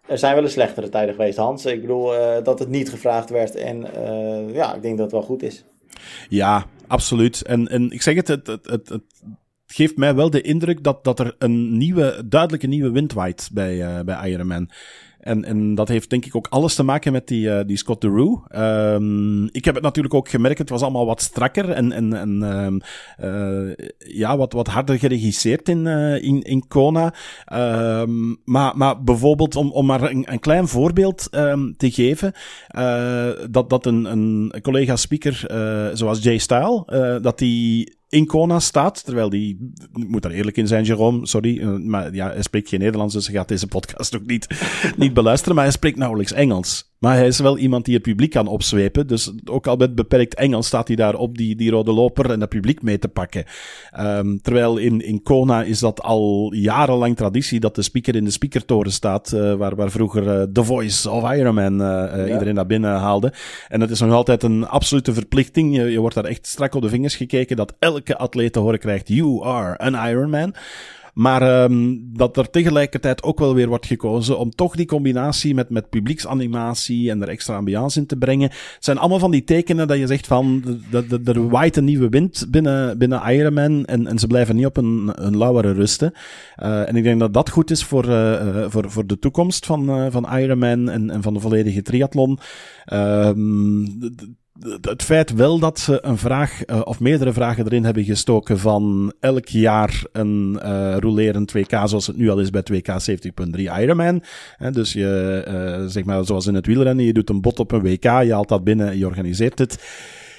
er zijn wel eens slechtere tijden geweest, Hans. Ik bedoel uh, dat het niet gevraagd werd. En uh, ja, ik denk dat het wel goed is. Ja, absoluut. En, en ik zeg het, het, het, het, het geeft mij wel de indruk dat, dat er een nieuwe, duidelijke nieuwe wind waait bij, uh, bij Ironman. En, en dat heeft denk ik ook alles te maken met die, uh, die Scott Deroux. Um, ik heb het natuurlijk ook gemerkt, het was allemaal wat strakker en, en, en um, uh, ja, wat, wat harder geregisseerd in, uh, in, in Kona. Um, maar, maar bijvoorbeeld, om, om maar een, een klein voorbeeld um, te geven, uh, dat, dat een, een collega-speaker uh, zoals Jay Style, uh, dat die in Kona staat, terwijl die, ik moet daar eerlijk in zijn, Jérôme, sorry, maar ja, hij spreekt geen Nederlands, dus hij gaat deze podcast ook niet, niet beluisteren, maar hij spreekt nauwelijks Engels. Maar hij is wel iemand die het publiek kan opzwepen, dus ook al met beperkt Engels staat hij daar op die, die rode loper en het publiek mee te pakken. Um, terwijl in, in Kona is dat al jarenlang traditie dat de speaker in de speakertoren staat, uh, waar, waar vroeger uh, The Voice of Ironman uh, uh, ja. iedereen naar binnen haalde. En het is nog altijd een absolute verplichting, je, je wordt daar echt strak op de vingers gekeken, dat elke atleet te horen krijgt, you are an Ironman. Maar um, dat er tegelijkertijd ook wel weer wordt gekozen om toch die combinatie met, met publieksanimatie en er extra ambiance in te brengen. Het zijn allemaal van die tekenen dat je zegt van, er waait een nieuwe wind binnen, binnen Ironman en, en ze blijven niet op een, een lauwere rusten. Uh, en ik denk dat dat goed is voor, uh, voor, voor de toekomst van, uh, van Ironman en, en van de volledige triathlon. Um, Het feit wel dat ze een vraag, uh, of meerdere vragen erin hebben gestoken van elk jaar een uh, rolerend twee K, zoals het nu al is bij twee K zeventig punt drie Ironman. He, dus je, uh, zeg maar zoals in het wielrennen, je doet een bod op een W K, je haalt dat binnen, je organiseert het.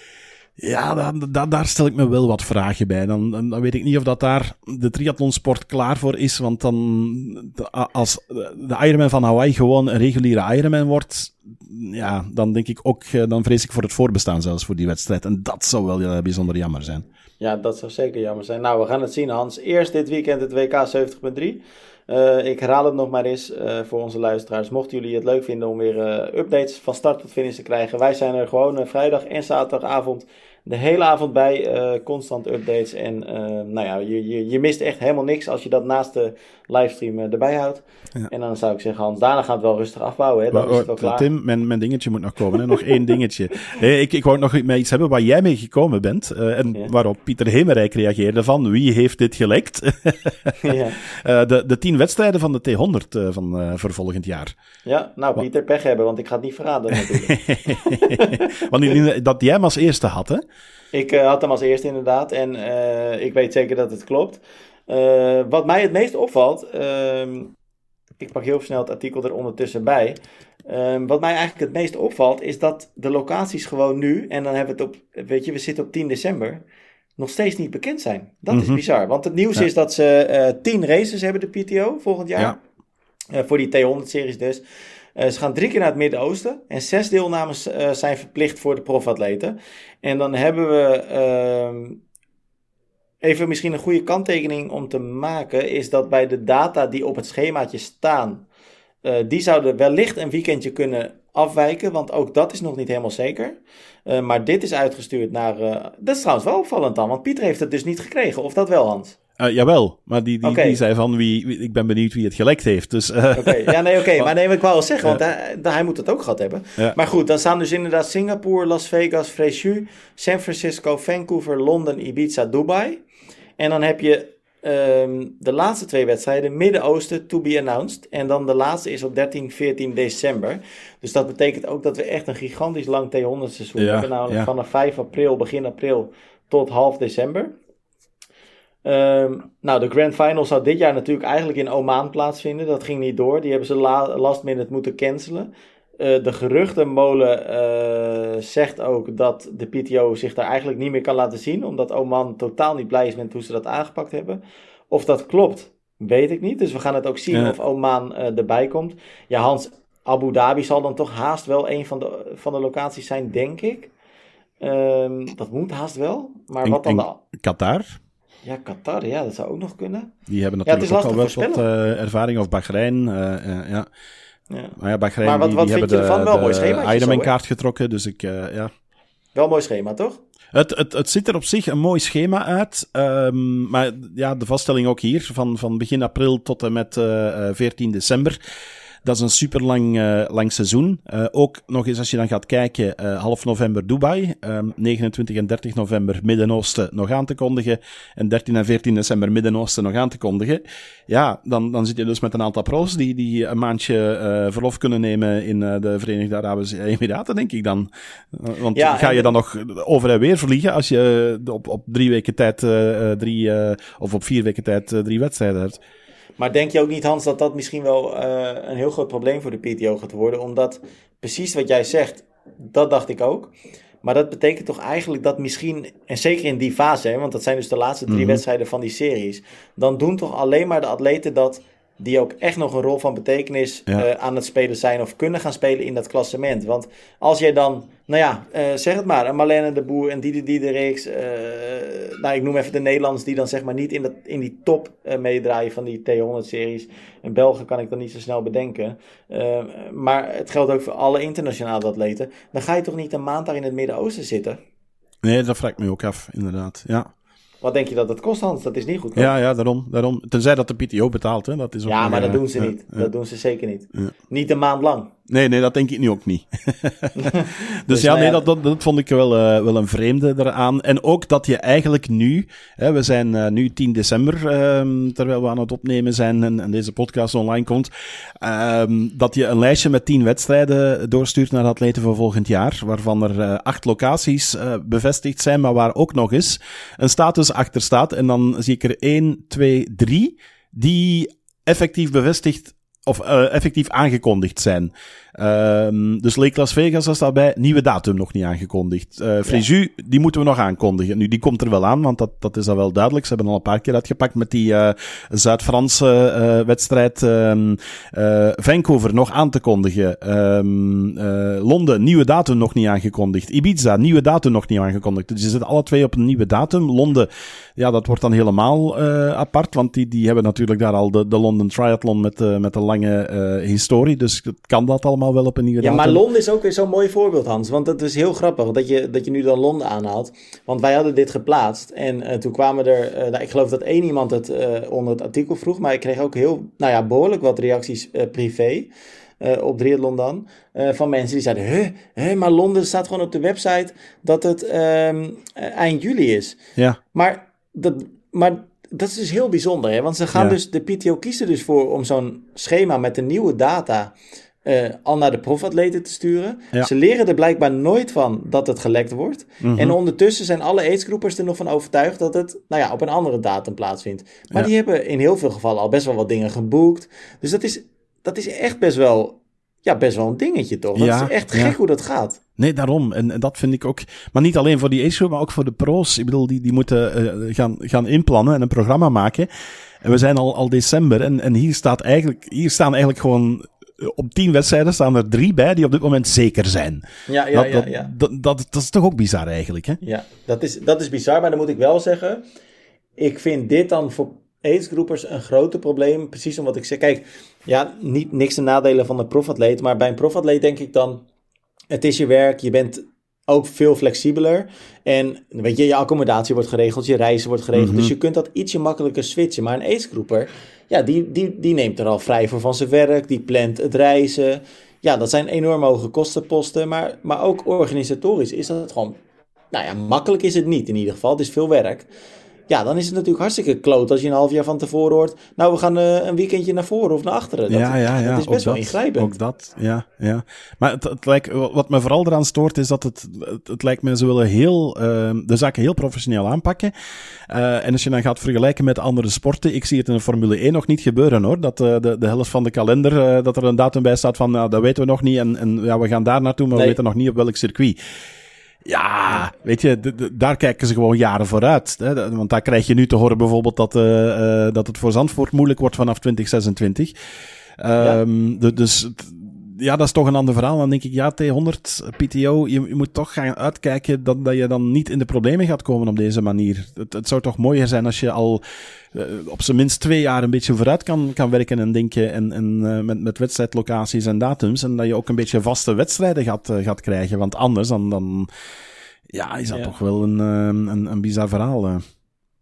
Ja, da, da, daar stel ik me wel wat vragen bij. Dan, dan, dan weet ik niet of dat daar de triathlonsport klaar voor is, want dan, als de Ironman van Hawaii gewoon een reguliere Ironman wordt, ja, dan denk ik ook, dan vrees ik voor het voorbestaan zelfs voor die wedstrijd. En dat zou wel uh, bijzonder jammer zijn. Ja, dat zou zeker jammer zijn. Nou, we gaan het zien, Hans. Eerst dit weekend het W K zeventig punt drie. Uh, ik herhaal het nog maar eens uh, voor onze luisteraars. Mochten jullie het leuk vinden om weer uh, updates van start tot finish te krijgen. Wij zijn er gewoon uh, vrijdag en zaterdagavond de hele avond bij. Uh, constant updates. En uh, nou ja, je, je, je mist echt helemaal niks als je dat naast de livestream uh, erbij houdt. Ja. En dan zou ik zeggen, Hans, daarna gaat het wel rustig afbouwen. Hè? Dan maar, is het wel klaar. Tim, mijn, mijn dingetje moet nog komen. Hè? Nog één dingetje. Hey, ik, ik wou nog met iets hebben waar jij mee gekomen bent. Uh, en ja. Waarop Pieter Hemerijk reageerde van, wie heeft dit gelekt? ja. uh, de, de tien wedstrijden van de T honderd uh, van, uh, voor volgend jaar. Ja, nou Pieter, pech hebben, want ik ga het niet verraden natuurlijk. Want dat jij hem als eerste had, hè? Ik uh, had hem als eerste inderdaad. En uh, ik weet zeker dat het klopt. Uh, wat mij het meest opvalt, uh, ik pak heel snel het artikel er ondertussen bij. Uh, wat mij eigenlijk het meest opvalt, is dat de locaties gewoon nu, en dan hebben we het op, weet je, we zitten op tien december, nog steeds niet bekend zijn. Dat mm-hmm. is bizar, want het nieuws ja. is dat ze uh, tien races hebben, de P T O, volgend jaar. Ja. Uh, voor die T honderd-series dus. Uh, ze gaan drie keer naar het Midden-Oosten en zes deelnames uh, zijn verplicht voor de profatleten. En dan hebben we... Uh, Even misschien een goede kanttekening om te maken is dat bij de data die op het schemaatje staan, uh, die zouden wellicht een weekendje kunnen afwijken, want ook dat is nog niet helemaal zeker. Uh, maar dit is uitgestuurd naar... Uh, dat is trouwens wel opvallend dan, want Pieter heeft het dus niet gekregen. Of dat wel, Hans? Uh, jawel, maar die, die, okay. die zei van, wie, wie, ik ben benieuwd wie het gelekt heeft. Dus, uh, Oké, okay. ja, nee, oké. Okay. Maar nee, ik wou wel zeggen, want hij, hij moet het ook gehad hebben. Ja. Maar goed, dan staan dus inderdaad Singapore, Las Vegas, Fréjus, San Francisco, Vancouver, Londen, Ibiza, Dubai. En dan heb je um, de laatste twee wedstrijden, Midden-Oosten, to be announced. En dan de laatste is op dertien, veertien december. Dus dat betekent ook dat we echt een gigantisch lang T honderd seizoen ja, hebben. Namelijk ja. vanaf vijf april, begin april, tot half december. Um, nou, de Grand Final zou dit jaar natuurlijk eigenlijk in Oman plaatsvinden. Dat ging niet door. Die hebben ze la- last minute moeten cancelen. Uh, de geruchtenmolen uh, zegt ook dat de P T O zich daar eigenlijk niet meer kan laten zien, omdat Oman totaal niet blij is met hoe ze dat aangepakt hebben. Of dat klopt, weet ik niet. Dus we gaan het ook zien ja. of Oman uh, erbij komt. Ja, Hans, Abu Dhabi zal dan toch haast wel een van de, van de locaties zijn, denk ik. Um, dat moet haast wel. Maar en, wat dan de... Qatar? Ja, Qatar, ja, dat zou ook nog kunnen. Die hebben natuurlijk ja, ook al wel wat uh, ervaring, of Bahrein, uh, uh, ja. Ja. Maar ja, Bahrein, maar wat, die, wat die hebben de, wel de Ironman-kaart getrokken, dus ik, uh, ja. Wel mooi schema, toch? Het, het, het ziet er op zich een mooi schema uit, um, maar ja, de vaststelling ook hier, van, van begin april tot en met uh, veertien december. Dat is een super lang, uh, lang seizoen. Uh, ook nog eens als je dan gaat kijken, uh, half november Dubai, um, negenentwintig en dertig november Midden-Oosten nog aan te kondigen en dertien en veertien december Midden-Oosten nog aan te kondigen. Ja, dan, dan zit je dus met een aantal pro's die, die een maandje uh, verlof kunnen nemen in uh, de Verenigde Arabische Emiraten, denk ik dan. Uh, want ja, ga je dan nog over en weer vliegen als je op, op drie weken tijd uh, drie, uh, of op vier weken tijd uh, drie wedstrijden hebt? Maar denk je ook niet, Hans, dat dat misschien wel uh, een heel groot probleem voor de P T O gaat worden? Omdat precies wat jij zegt, dat dacht ik ook. Maar dat betekent toch eigenlijk dat misschien, en zeker in die fase, hè, want dat zijn dus de laatste drie mm-hmm. wedstrijden van die series, dan doen toch alleen maar de atleten dat die ook echt nog een rol van betekenis ja. uh, aan het spelen zijn of kunnen gaan spelen in dat klassement. Want als jij dan, nou ja, uh, zeg het maar, een Marlene de Boer en Diede Diedericks, uh, nou ik noem even de Nederlanders die dan zeg maar niet in, dat, in die top uh, meedraaien van die T honderd-series. In België kan ik dan niet zo snel bedenken. Uh, maar het geldt ook voor alle internationale atleten. Dan ga je toch niet een maand daar in het Midden-Oosten zitten? Nee, dat vraag ik me ook af, inderdaad, ja. Wat denk je dat het kost, Hans? Dat is niet goed. Hoor. Ja, ja, daarom, daarom. Tenzij dat de P T O betaalt, hè. Dat is ook ja, nog, maar dat uh, doen ze uh, niet. Uh, dat doen ze zeker niet. Uh. Niet een maand lang. Nee, nee, dat denk ik nu ook niet. dus, dus ja, nou nee, ja. dat, dat, dat vond ik wel, uh, wel een vreemde eraan. En ook dat je eigenlijk nu, hè, we zijn uh, nu tien december, uh, terwijl we aan het opnemen zijn en, en deze podcast online komt, uh, dat je een lijstje met tien wedstrijden doorstuurt naar de atleten voor volgend jaar, waarvan er uh, acht locaties uh, bevestigd zijn, maar waar ook nog eens een status achter staat. En dan zie ik er één, twee, drie die effectief bevestigd of uh, effectief aangekondigd zijn. Um, dus Lake Las Vegas was daarbij, nieuwe datum nog niet aangekondigd. Uh, Fréjus, ja. die moeten we nog aankondigen. Nu, die komt er wel aan, want dat, dat is al wel duidelijk. Ze hebben al een paar keer uitgepakt met die uh, Zuid-Franse uh, wedstrijd. Um, uh, Vancouver nog aan te kondigen. Um, uh, Londen, nieuwe datum nog niet aangekondigd. Ibiza, nieuwe datum nog niet aangekondigd. Dus je zit alle twee op een nieuwe datum. Londen, ja, dat wordt dan helemaal uh, apart, want die, die hebben natuurlijk daar al de, de London Triathlon met, uh, met een lange uh, historie. Dus kan dat allemaal wel op een nieuwe ja, datum. Maar Londen is ook weer zo'n mooi voorbeeld, Hans. Want het is heel grappig dat je, dat je nu dan Londen aanhaalt. Want wij hadden dit geplaatst. En uh, toen kwamen er... Uh, nou, ik geloof dat één iemand het uh, onder het artikel vroeg. Maar ik kreeg ook heel... Nou ja, behoorlijk wat reacties uh, privé. Uh, op Triathlon dan. Uh, van mensen die zeiden... Huh, huh, maar Londen staat gewoon op de website dat het uh, eind juli is. Ja. Maar... Dat, maar dat is dus heel bijzonder. Hè? Want ze gaan ja. dus... De P T O kiest er dus voor om zo'n schema met de nieuwe data... Uh, al naar de profatleten te sturen. Ja. Ze leren er blijkbaar nooit van dat het gelekt wordt. Mm-hmm. En ondertussen zijn alle agegroepers er nog van overtuigd dat het nou ja, op een andere datum plaatsvindt. Maar ja. die hebben in heel veel gevallen al best wel wat dingen geboekt. Dus dat is, dat is echt best wel, ja, best wel een dingetje, toch? Dat ja, is echt gek ja. hoe dat gaat. Nee, daarom. En, en dat vind ik ook... Maar niet alleen voor die agegroep, maar ook voor de pro's. Ik bedoel, die, die moeten uh, gaan, gaan inplannen en een programma maken. En we zijn al, al december. En, en hier, staat eigenlijk, hier staan eigenlijk gewoon... Op tien wedstrijden staan er drie bij die op dit moment zeker zijn. Ja, ja, dat, ja. Dat, ja. Dat, dat, dat is toch ook bizar eigenlijk, hè? Ja, dat is, dat is bizar, maar dan moet ik wel zeggen... Ik vind dit dan voor agegroepers een groter probleem. Precies om wat ik zeg. Kijk, ja, niet, niks te nadelen van een profatleet. Maar bij een profatleet denk ik dan... Het is je werk, je bent... ook veel flexibeler. En weet je, je accommodatie wordt geregeld, je reizen wordt geregeld. Mm-hmm. Dus je kunt dat ietsje makkelijker switchen. Maar een agegroeper, ja, die, die, die neemt er al vrij voor van zijn werk. Die plant het reizen. Ja, dat zijn enorm hoge kostenposten. Maar, maar ook organisatorisch is dat gewoon... Nou ja, makkelijk is het niet in ieder geval. Het is veel werk. Ja, dan is het natuurlijk hartstikke kloot als je een half jaar van tevoren hoort... nou, we gaan uh, een weekendje naar voren of naar achteren. Dat, ja, ja, ja. dat is best wel dat, ingrijpend. Ook dat, ja, ja. Maar het, het lijkt, wat me vooral eraan stoort is dat het... Het, het lijkt me, ze willen heel, uh, de zaken heel professioneel aanpakken. Uh, en als je dan gaat vergelijken met andere sporten... Ik zie het in de Formule één nog niet gebeuren, hoor. Dat uh, de, de helft van de kalender, uh, dat er een datum bij staat van... Nou, dat weten we nog niet en, en ja, we gaan daar naartoe, maar nee. we weten nog niet op welk circuit. Ja, weet je, d- d- daar kijken ze gewoon jaren vooruit. Hè? Want daar krijg je nu te horen bijvoorbeeld dat, uh, uh, dat het voor Zandvoort moeilijk wordt vanaf twintig zesentwintig. Um, ja. d- dus ja, dat is toch een ander verhaal. Dan denk ik, ja, T honderd, P T O, je, je moet toch gaan uitkijken dat, dat je dan niet in de problemen gaat komen op deze manier. Het, het zou toch mooier zijn als je al uh, op zijn minst twee jaar een beetje vooruit kan, kan werken en denken en, en uh, met, met wedstrijdlocaties en datums. En dat je ook een beetje vaste wedstrijden gaat, uh, gaat krijgen. Want anders dan, dan ja, is dat ja. toch wel een, uh, een, een bizar verhaal. Uh.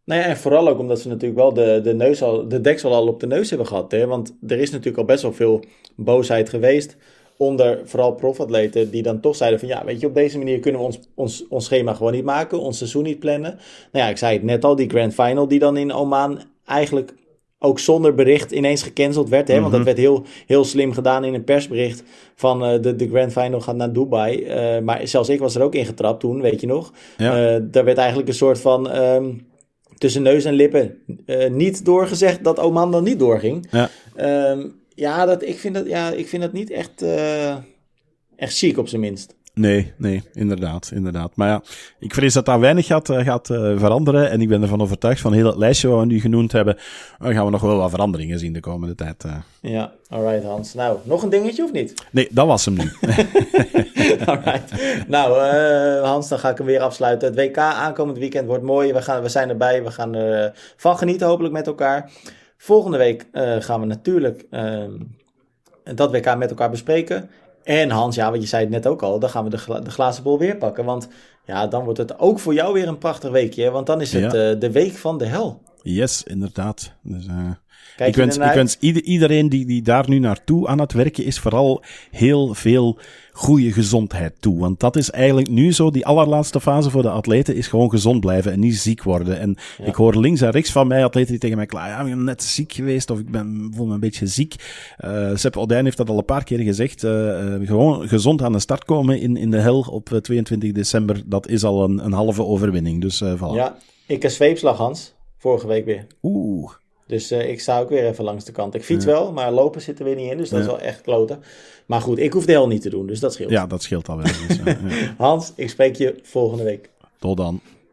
Nou ja, en vooral ook omdat ze natuurlijk wel de, de, neus al, de deksel al op de neus hebben gehad. Hè? Want er is natuurlijk al best wel veel boosheid geweest onder vooral profatleten die dan toch zeiden van ja, weet je, op deze manier kunnen we ons, ons, ons schema gewoon niet maken, ons seizoen niet plannen. Nou ja, ik zei het net al, die Grand Final die dan in Oman eigenlijk ook zonder bericht ineens gecanceld werd. Hè? Mm-hmm. Want dat werd heel, heel slim gedaan in een persbericht van uh, de, de Grand Final gaat naar Dubai. Uh, maar zelfs ik was er ook ingetrapt toen, weet je nog. Ja. Uh, daar werd eigenlijk een soort van Um, tussen neus en lippen uh, niet doorgezegd dat Oman dan niet doorging. Ja, um, ja, dat, ik, vind dat, ja ik vind dat niet echt, uh, echt chic op zijn minst. Nee, nee, inderdaad, inderdaad. Maar ja, ik vrees dat daar weinig gaat, uh, gaat uh, veranderen. En ik ben ervan overtuigd van heel het lijstje wat we nu genoemd hebben, dan gaan we nog wel wat veranderingen zien de komende tijd. Uh. Ja, alright Hans. Nou, nog een dingetje of niet? Nee, dat was hem nu. Alright. Nou, uh, Hans, dan ga ik hem weer afsluiten. Het W K aankomend weekend wordt mooi. We, gaan, we zijn erbij. We gaan er uh, van genieten hopelijk met elkaar. Volgende week uh, gaan we natuurlijk uh, dat W K met elkaar bespreken. En Hans, ja, want je zei het net ook al, dan gaan we de, gla- de glazen bol weer pakken. Want ja, dan wordt het ook voor jou weer een prachtig weekje. Want dan is het ja. uh, de week van de hel. Yes, inderdaad. Dus, uh, ik wens, ik wens ieder, iedereen die, die daar nu naartoe aan het werken is, vooral heel veel goede gezondheid toe. Want dat is eigenlijk nu zo, die allerlaatste fase voor de atleten is gewoon gezond blijven en niet ziek worden. En ja. ik hoor links en rechts van mij atleten die tegen mij klagen, ja, ik ben net ziek geweest of ik ben, voel me een beetje ziek. Uh, Sepp Odijn heeft dat al een paar keer gezegd. Uh, uh, gewoon gezond aan de start komen in, in de hel op tweeëntwintig december, dat is al een, een halve overwinning. Dus uh, voilà. Ja, ik een zweepslag, Hans. Vorige week weer. Oeh. Dus uh, ik sta ook weer even langs de kant. Ik fiets ja. wel, maar lopen zit er weer niet in. Dus dat ja. is wel echt kloten. Maar goed, ik hoef de hel niet te doen. Dus dat scheelt. Ja, dat scheelt al wel. Dus, uh, ja. Hans, ik spreek je volgende week. Tot dan.